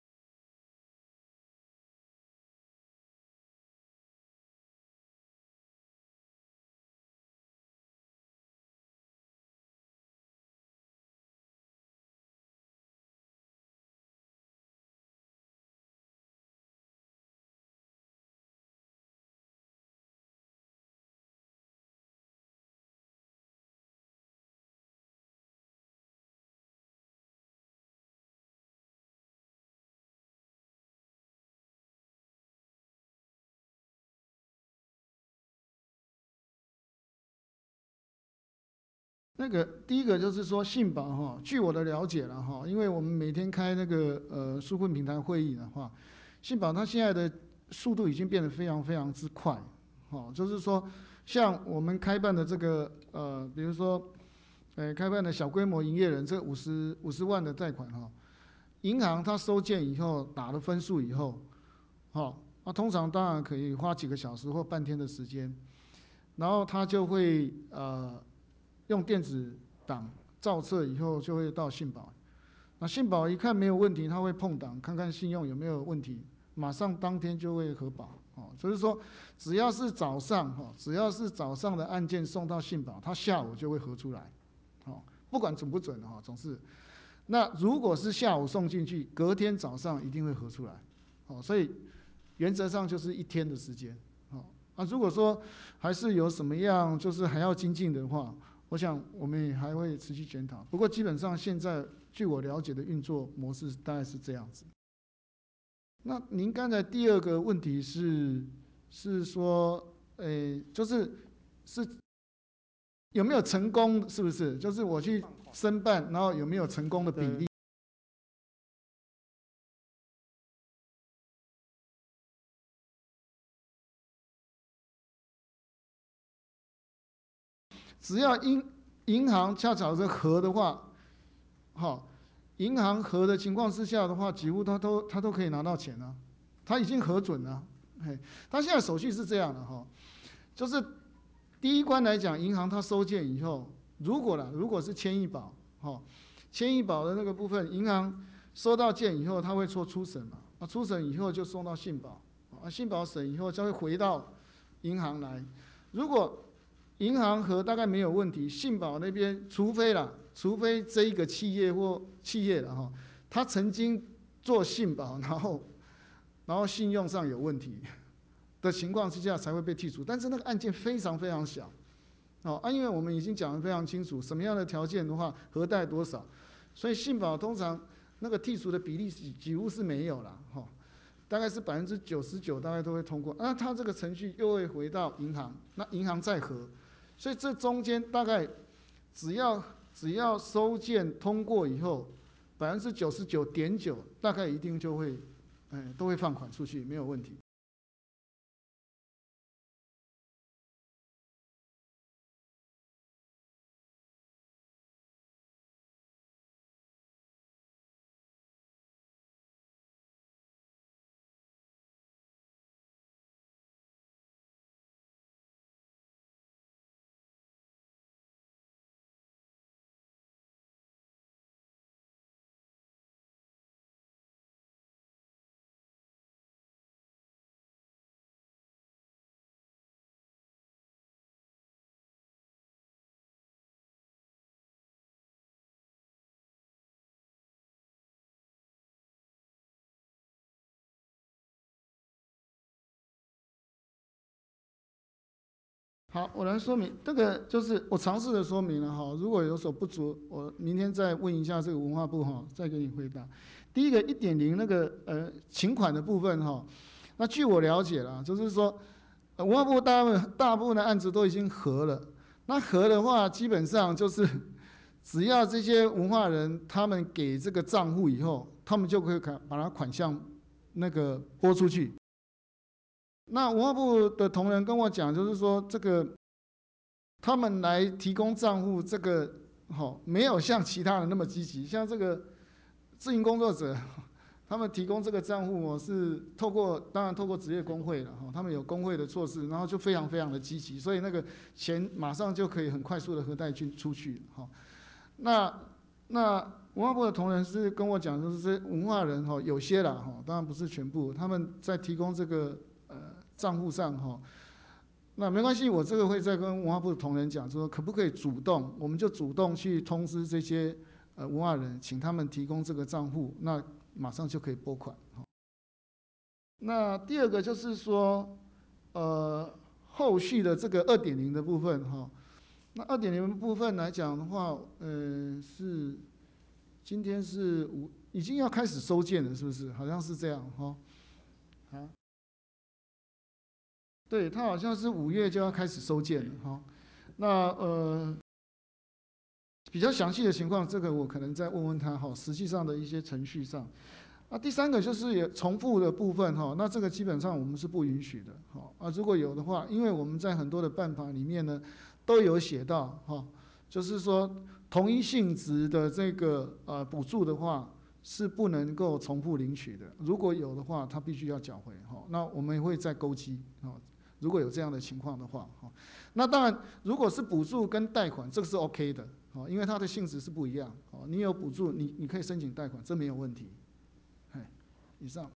那个第一个就是说信保据我的了解了因为我们每天开那个纾困平台会议的话，信保它现在的速度已经变得非常非常之快就是说像我们开办的这个比如说开办的小规模营业人这50万的贷款银行它收件以后打了分数以后通常当然可以花几个小时或半天的时间，然后它就会用电子档照册以后就会到信保，那信保一看没有问题，他会碰档看看信用有没有问题，马上当天就会核保就是说只要是早上的案件送到信保，他下午就会核出来不管准不准总是。那如果是下午送进去，隔天早上一定会核出来所以原则上就是1天的时间如果说还是有什么样就是还要精进的话，我想我们也还会持续检讨。不过基本上现在据我了解的运作模式大概是这样子。那您刚才第二个问题是说就是有没有成功，是不是？就是我去申办，然后有没有成功的比例？只要银行恰巧是核的话，银行核的情况之下的话，几乎他都可以拿到钱啊，他已经核准了。他现在手续是这样的就是第一关来讲，银行他收件以后，如果是签议保签议保的那个部分，银行收到件以后，他会做初审嘛，初审以后就送到信保，信保审以后就会回到银行来。如果银行核大概没有问题，信保那边除非这一个企业或企业了哈，他曾经做信保，然后信用上有问题的情况之下才会被剔除，但是那个案件非常非常小，因为我们已经讲得非常清楚，什么样的条件的话，核贷多少，所以信保通常那个剔除的比例几乎是没有了，大概是99%大概都会通过，那他这个程序又会回到银行，那银行再核，所以这中间大概只要收件通过以后，99.9%大概一定就会，都会放款出去，没有问题。好，我来说明这个，就是我尝试的说明了哈。如果有所不足，我明天再问一下这个文化部哈，再给你回答。第一个1.0那个请款的部分哈，那据我了解啦，就是说文化部大部分的案子都已经核了。那核的话，基本上就是只要这些文化人他们给这个账户以后，他们就可以把它款项那个拨出去。那文化部的同仁跟我讲，就是说这个他们来提供账户，这个没有像其他人那么积极。像这个自营工作者，他们提供这个账户是当然透过职业工会了，他们有工会的措施，然后就非常非常的积极，所以那个钱马上就可以很快速的核贷出去。那文化部的同仁是跟我讲，就是文化人有些啦，当然不是全部，他们在提供这个账户上那没关系，我这个会再跟文化部的同仁讲，说可不可以我们就主动去通知这些文化人，请他们提供这个账户，那马上就可以拨款。那第二个就是说，后续的这个2.0的部分那2.0的部分来讲的话，是今天是已经要开始收件了，是不是？好像是这样对，他好像是5月就要开始收件了那比较详细的情况，这个我可能再问问他实际上的一些程序上。那第三个就是也重复的部分那这个基本上我们是不允许的如果有的话，因为我们在很多的办法里面呢都有写到就是说同一性质的这个补助的话是不能够重复领取的，如果有的话，他必须要缴回那我们会再勾稽如果有这样的情况的话那当然如果是补助跟贷款，这个是 OK 的因为它的性质是不一样你有补助，你可以申请贷款，这没有问题。以上。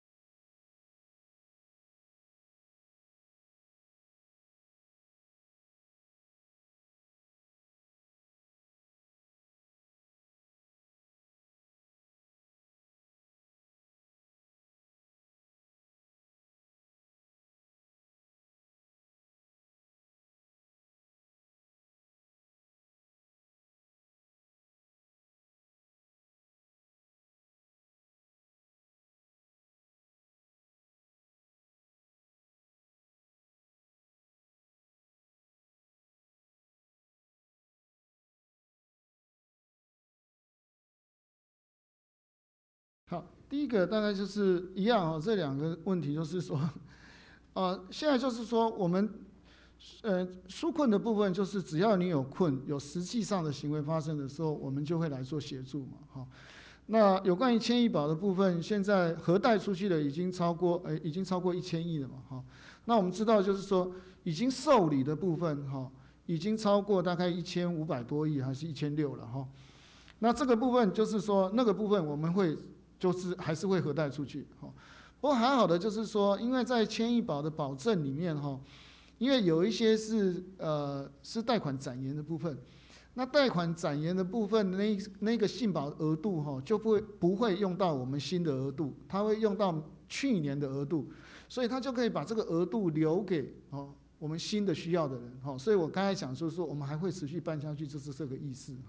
好，第一个大概就是一样这2个问题就是说，现在就是说我们纾困的部分，就是只要你有实际上的行为发生的时候，我们就会来做协助嘛那有关于千亿保的部分，现在核贷出去的已经超过1000亿了嘛那我们知道就是说，已经受理的部分已经超过大概1500多亿还是1600了那这个部分就是说，那个部分我们会就是还是会核贷出去不过还好的就是说，因为在千亿保的保证里面因为有一些是贷款展延的部分。那贷款展延的部分，那个信保额度就不会用到我们新的额度，它会用到去年的额度，所以它就可以把这个额度留给我们新的需要的人所以我刚才讲说我们还会持续办下去，就是这个意思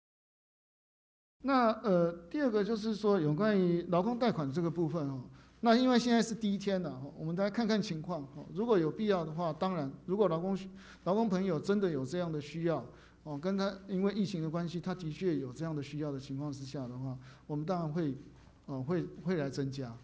那第二个就是说有关于劳工贷款这个部分那因为现在是第一天了我们来看看情况如果有必要的话，当然如果劳工朋友真的有这样的需要跟他因为疫情的关系，他的确有这样的需要的情况之下的话，我们当然会来增加。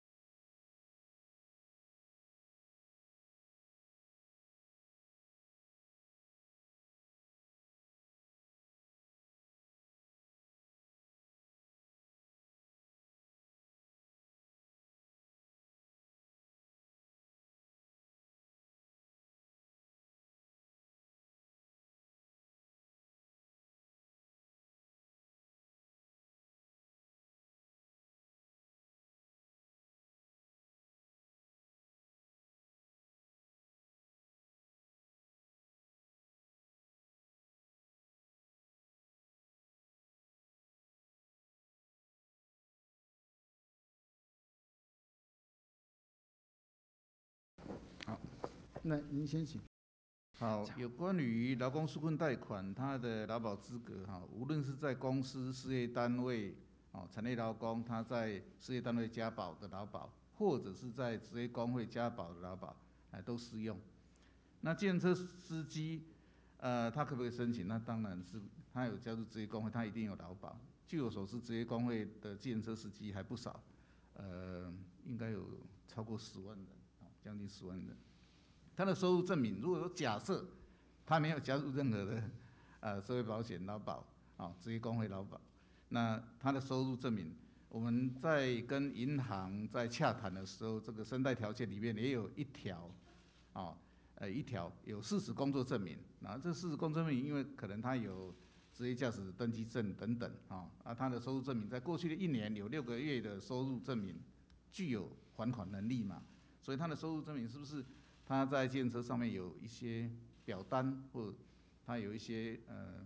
好，那您先请。 好，有关于劳工纾困贷款，它的劳保资格无论是在公司、事业单位产业劳工，他在事业单位加保的劳保，或者是在职业工会加保的劳保，都适用。那计程车司机，他可不可以申请？那当然是，他有加入职业工会，他一定有劳保。据我所知，职业工会的计程车司机还不少，应该有超过10万人，将近10万人。他的收入证明，如果说假设他没有加入任何的社会保险劳保职业工会劳保，那他的收入证明，我们在跟银行在洽谈的时候，这个申贷条件里面也有一条一条有40工作证明，然后这40工作证明，因为可能他有职业驾驶登记证等等他的收入证明在过去的1年有6个月的收入证明具有还款能力嘛，所以他的收入证明是不是他在计程车上面有一些表单，或他有一些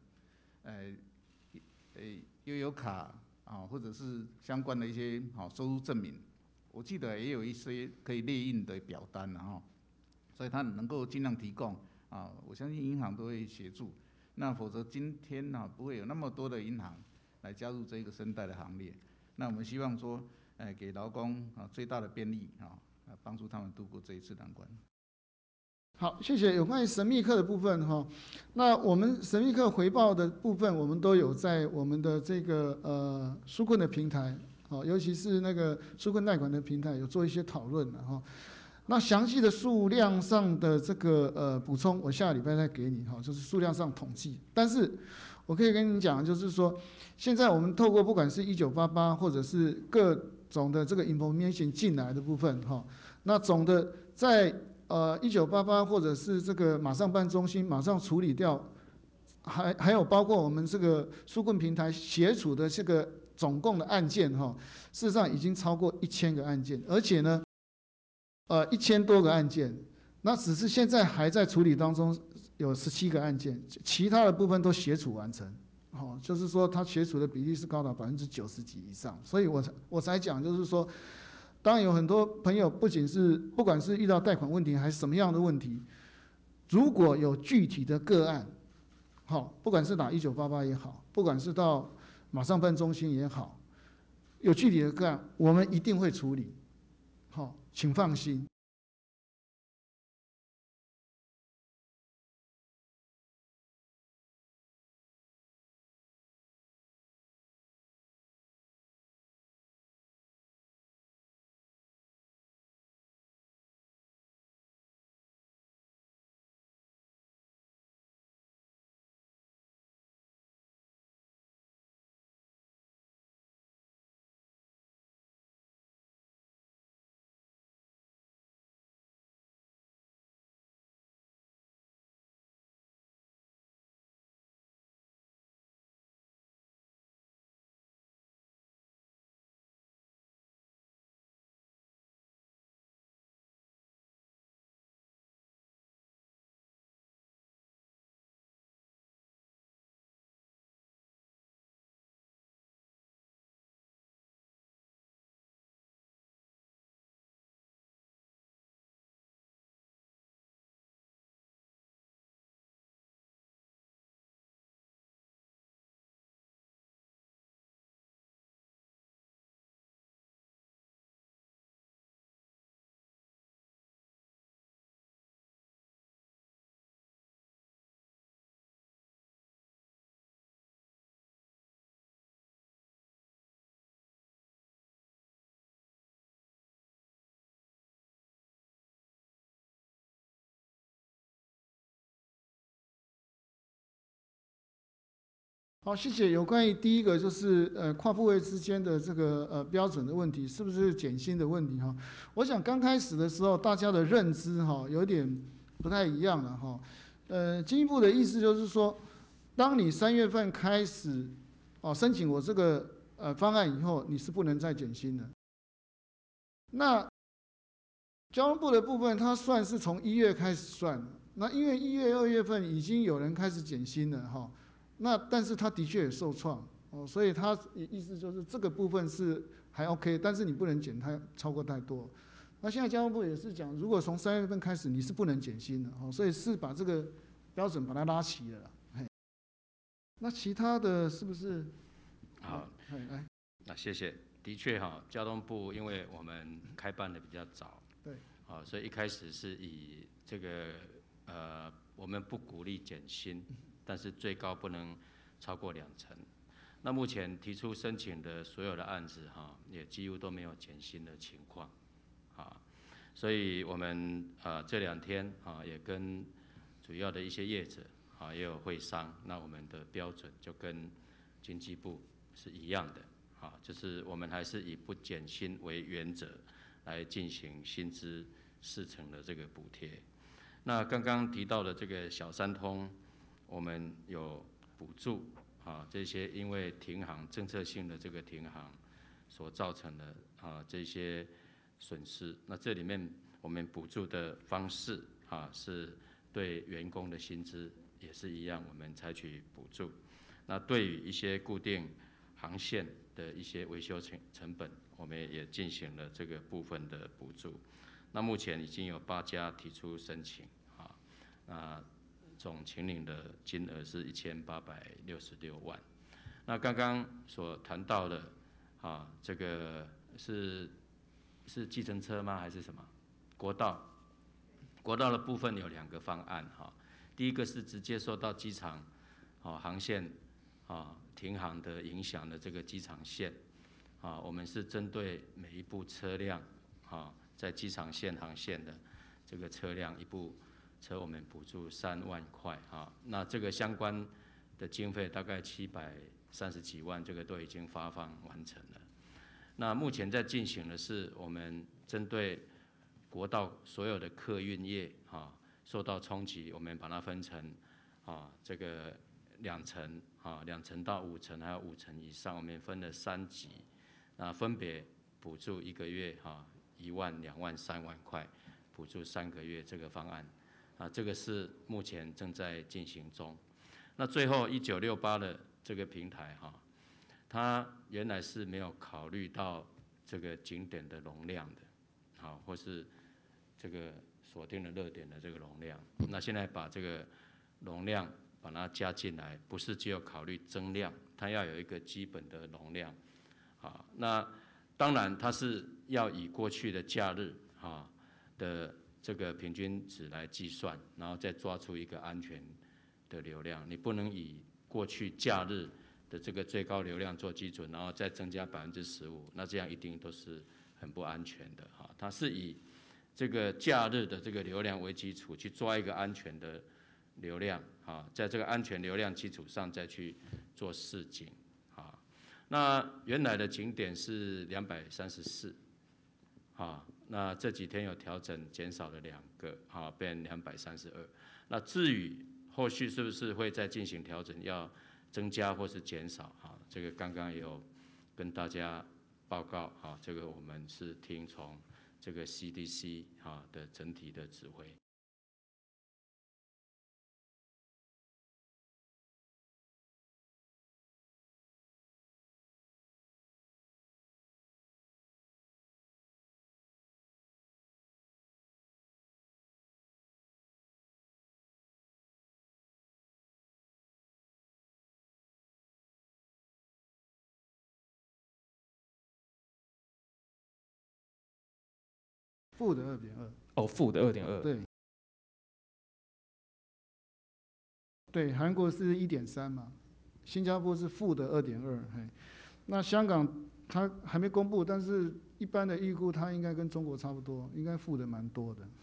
悠游卡或者是相关的一些收入证明，我记得也有一些可以列印的表单所以他能够尽量提供我相信银行都会协助。那否则今天不会有那么多的银行来加入这个申贷的行列。那我们希望说，给劳工最大的便利帮助他们度过这一次难关。 好，谢谢。有关于神秘客的部分那我们神秘客回报的部分，我们都有在我们的这个纾困的平台尤其是那个纾困贷款的平台有做一些讨论那详细的数量上的这个补充，我下个礼拜再给你就是数量上统计。但是我可以跟你讲，就是说，现在我们透过不管是1988或者是各种的这个 information 进来的部分那总的在1988或者是这个马上办中心马上处理掉，还有包括我们这个纾困平台协处的这个总共的案件事实上已经超过1000个案件，而且呢，1000多个案件，那只是现在还在处理当中，有17个案件，其他的部分都协处完成。就是说它协处的比例是高达90%几以上，所以我才讲，就是说，当然有很多朋友不管是遇到贷款问题还是什么样的问题，如果有具体的个案，不管是打1988也好，不管是到马上办中心也好，有具体的个案，我们一定会处理。请放心。 好，谢谢。有关于第一个就是跨部位之间的这个标准的问题，是不是减薪的问题哈？我想刚开始的时候大家的认知哈有点不太一样了哈。经济部的意思就是说，当你3月份开始申请我这个方案以后，你是不能再减薪的。那交通部的部分，它算是从1月开始算，那因为1月、2月份已经有人开始减薪了哈。那但是他的确也受创所以他意思就是这个部分是还 OK， 但是你不能减太超过太多。那现在交通部也是讲，如果从3月份开始你是不能减薪的所以是把这个标准把它拉齐了啦。那其他的是不是？ 好， 来， 那谢谢。的确交通部因为我们开办的比较早， 对， 所以一开始是以这个我们不鼓励减薪，但是最高不能超过2成。那目前提出申请的所有的案子也几乎都没有减薪的情况所以我们这2天也跟主要的一些业者也有会商，那我们的标准就跟经济部是一样的就是我们还是以不减薪为原则来进行薪资4成的这个补贴。那刚刚提到的这个小三通，我们有补助这些因为停航政策性的这个停航所造成的这些损失。那这里面我们补助的方式是对员工的薪资也是一样，我们采取补助。那对于一些固定航线的一些维修成本，我们也进行了这个部分的补助。那目前已经有8家提出申请总请领的金额是1866万。那刚刚所谈到的这个是计程车吗？还是什么？国道的部分有2个方案第一个是直接受到机场航线停航的影响的这个机场线我们是针对每一部车辆在机场线航线的这个车辆一部车我们补助3万块那这个相关的经费大概730几万，这个都已经发放完成了。那目前在进行的是我们针对国道所有的客运业受到冲击，我们把它分成这个2成2成到5成，还有5成以上，我们分了3级，那分别补助1个月1万、2万、3万块，补助3个月这个方案这个是目前正在进行中。那最后1968的这个平台它原来是没有考虑到这个景点的容量的或是这个锁定的热点的这个容量。那现在把这个容量把它加进来，不是只有考虑增量，它要有一个基本的容量那当然它是要以过去的假日的这个平均值来计算，然后再抓出一个安全的流量。你不能以过去假日的这个最高流量做基准，然后再增加15%，那这样一定都是很不安全的它是以这个假日的这个流量为基础去抓一个安全的流量在这个安全流量基础上再去做示警那原来的景点是234那这几天有调整，减少了2个变232。那至于后续是不是会再进行调整，要增加或是减少这个刚刚也有跟大家报告这个我们是听从这个 CDC 的整体的指挥。 负的2.2。 哦，负的2.2。 对。对，韩国是1.3嘛，新加坡是负的2.2。那香港它还没公布，但是一般的预估它应该跟中国差不多，应该负的蛮多的。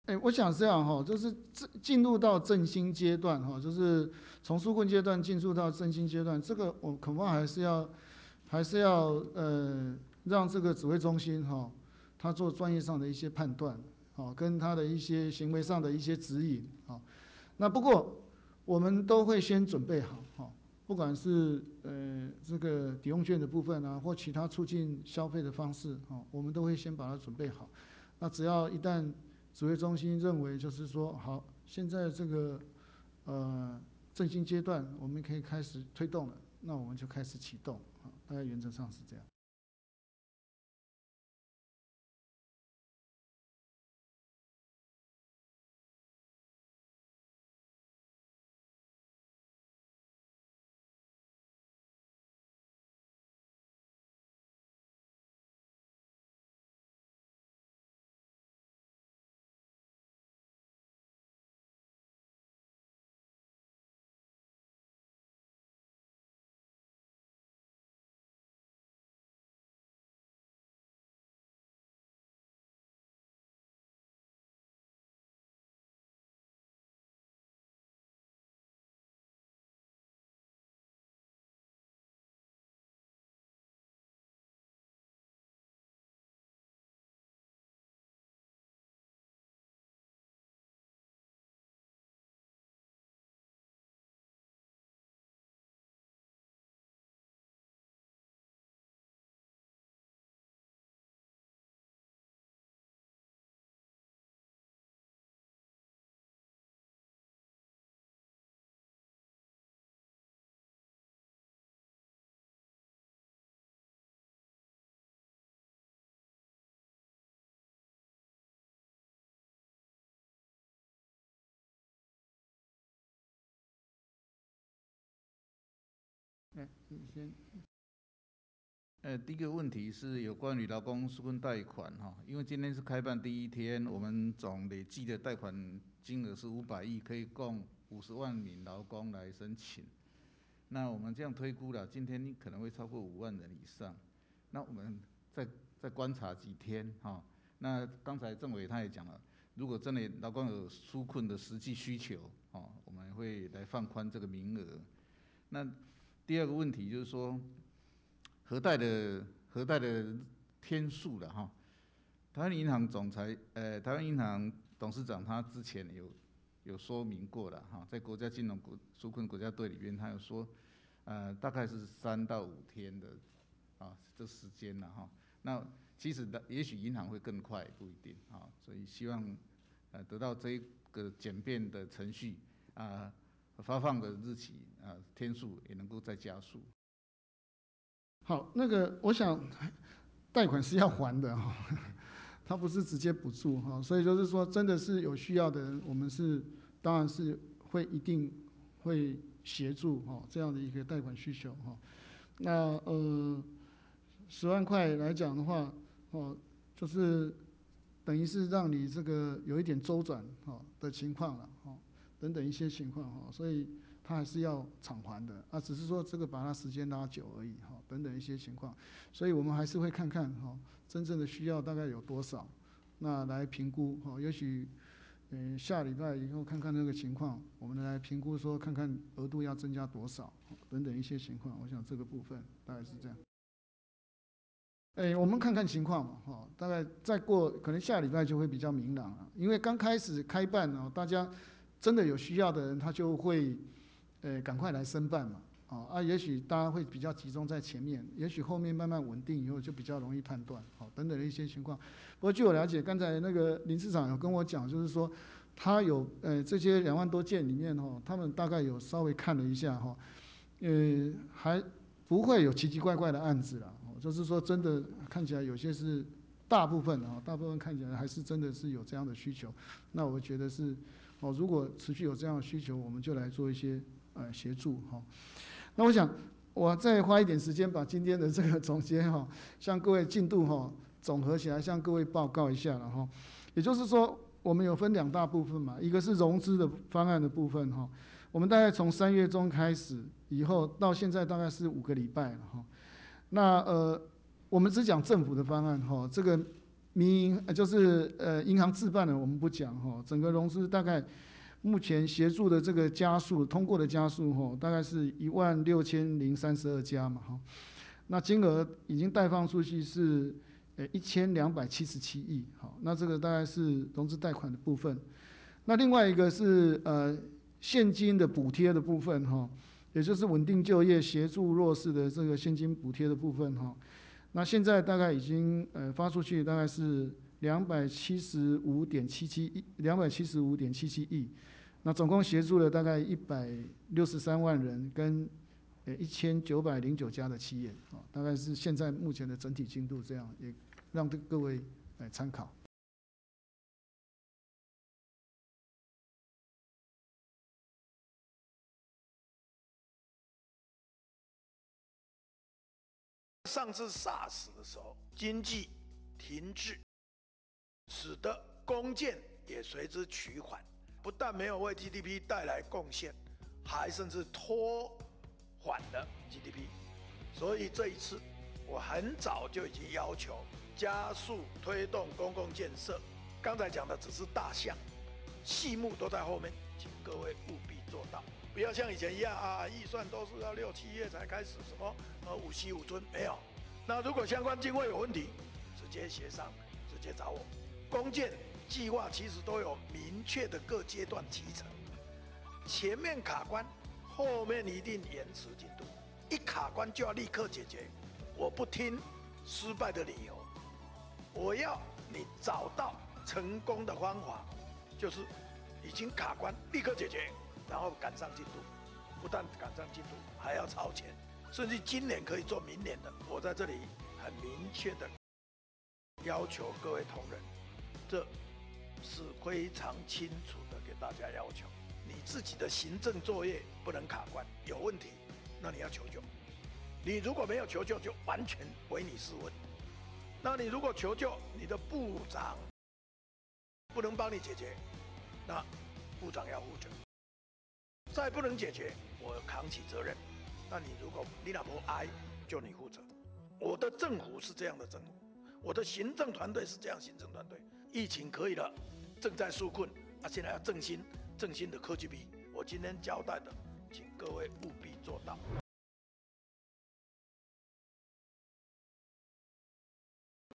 我想这样哈，就是进入到振兴阶段哈，就是从纾困阶段进入到振兴阶段，这个我恐怕还是要让这个指挥中心哈，他做专业上的一些判断，跟他的一些行为上的一些指引啊。那不过我们都会先准备好哈，不管是这个抵用券的部分啊，或其他促进消费的方式啊，我们都会先把它准备好。那只要一旦指挥中心认为就是说好，现在这个振兴阶段我们可以开始推动了，那我们就开始启动啊，大概原则上是这样。你先。 第一个问题是有关于劳工纾困贷款哈，因为今天是开办第一天，我们总累计的贷款金额是500亿，可以供50万名劳工来申请。那我们这样推估了，今天可能会超过5万人以上。那我们再观察几天哈。那刚才政委他也讲了，如果真的劳工有纾困的实际需求，我们会来放宽这个名额。那第二个问题就是说，核贷的天数了哈。台湾银行台湾银行董事长他之前有说明过了哈，在国家金融纾困国家队里面，他有说，大概是3到5天的这时间了哈。那其实也许银行会更快，不一定啊，所以希望得到这个简便的程序发放的日期天数也能够再加速。 好，我想贷款是要还的哈，它不是直接补助哈，所以就是说真的是有需要的人，我们当然是一定会协助这样的一个贷款需求哈。那10万块来讲的话就是等于是让你这个有一点周转的情况了等等一些情况所以它还是要偿还的只是说这个把它时间拉久而已等等一些情况，所以我们还是会看看真正的需要大概有多少，那来评估也许下礼拜以后看看那个情况，我们来评估说看看额度要增加多少等等一些情况，我想这个部分大概是这样。我们看看情况嘛，大概再过可能下礼拜就会比较明朗了，因为刚开始开办大家真的有需要的人，他就会赶快来申办嘛，也许大家会比较集中在前面，也许后面慢慢稳定以后就比较容易判断，等等的一些情况。不过据我了解，刚才那个林市长有跟我讲，就是说他有这些2万多件里面他们大概有稍微看了一下还不会有奇奇怪怪的案子啦，就是说真的看起来有些是大部分看起来还是真的是有这样的需求，那我觉得是如果持续有这样的需求，我们就来做一些协助那我想我再花一点时间把今天的这个总结向各位进度总合起来向各位报告一下了也就是说我们有分2大部分嘛，一个是融资的方案的部分我们大概从3月中开始以后到现在大概是5个礼拜了那我们只讲政府的方案这个民营就是银行自办的，我们不讲哈。整个融资大概目前协助的这个家数通过的家数哈，大概是16032家嘛哈。那金额已经贷放出去是1277亿，好，那这个大概是融资贷款的部分。那另外一个是现金的补贴的部分哈，也就是稳定就业、协助弱势的这个现金补贴的部分哈。那现在大概已经发出去大概是275.77亿，那总共协助了大概163万人跟1909家的企业，大概是现在目前的整体进度这样，也让各位来参考。 上次 SARS 的时候，经济停滞，使得工建也随之趋缓，不但没有为 GDP 带来贡献，还甚至拖缓了 GDP。所以这一次，我很早就已经要求加速推动公共建设。刚才讲的只是大项，细目都在后面，请各位务必做到。不要像以前一样啊，预算都是要6、7月才开始，什么5期5村没有。那如果相关经费有问题，直接协商，直接找我。公建计划其实都有明确的各阶段期程，前面卡关，后面一定延迟进度。一卡关就要立刻解决，我不听失败的理由，我要你找到成功的方法，就是已经卡关立刻解决。然后赶上进度，不但赶上进度，还要超前，甚至今年可以做明年的。我在这里很明确的要求各位同仁，这是非常清楚的给大家要求。你自己的行政作业不能卡关，有问题，那你要求救。你如果没有求救，就完全唯你是问。那你如果求救，你的部长不能帮你解决，那部长要负责。再不能解决，我扛起责任。那你如果你老婆挨，就你负责。我的政府是这样的政府，我的行政团队是这样行政团队。疫情可以了，正在纾困，现在要振兴的科技比。我今天交代的，请各位务必做到。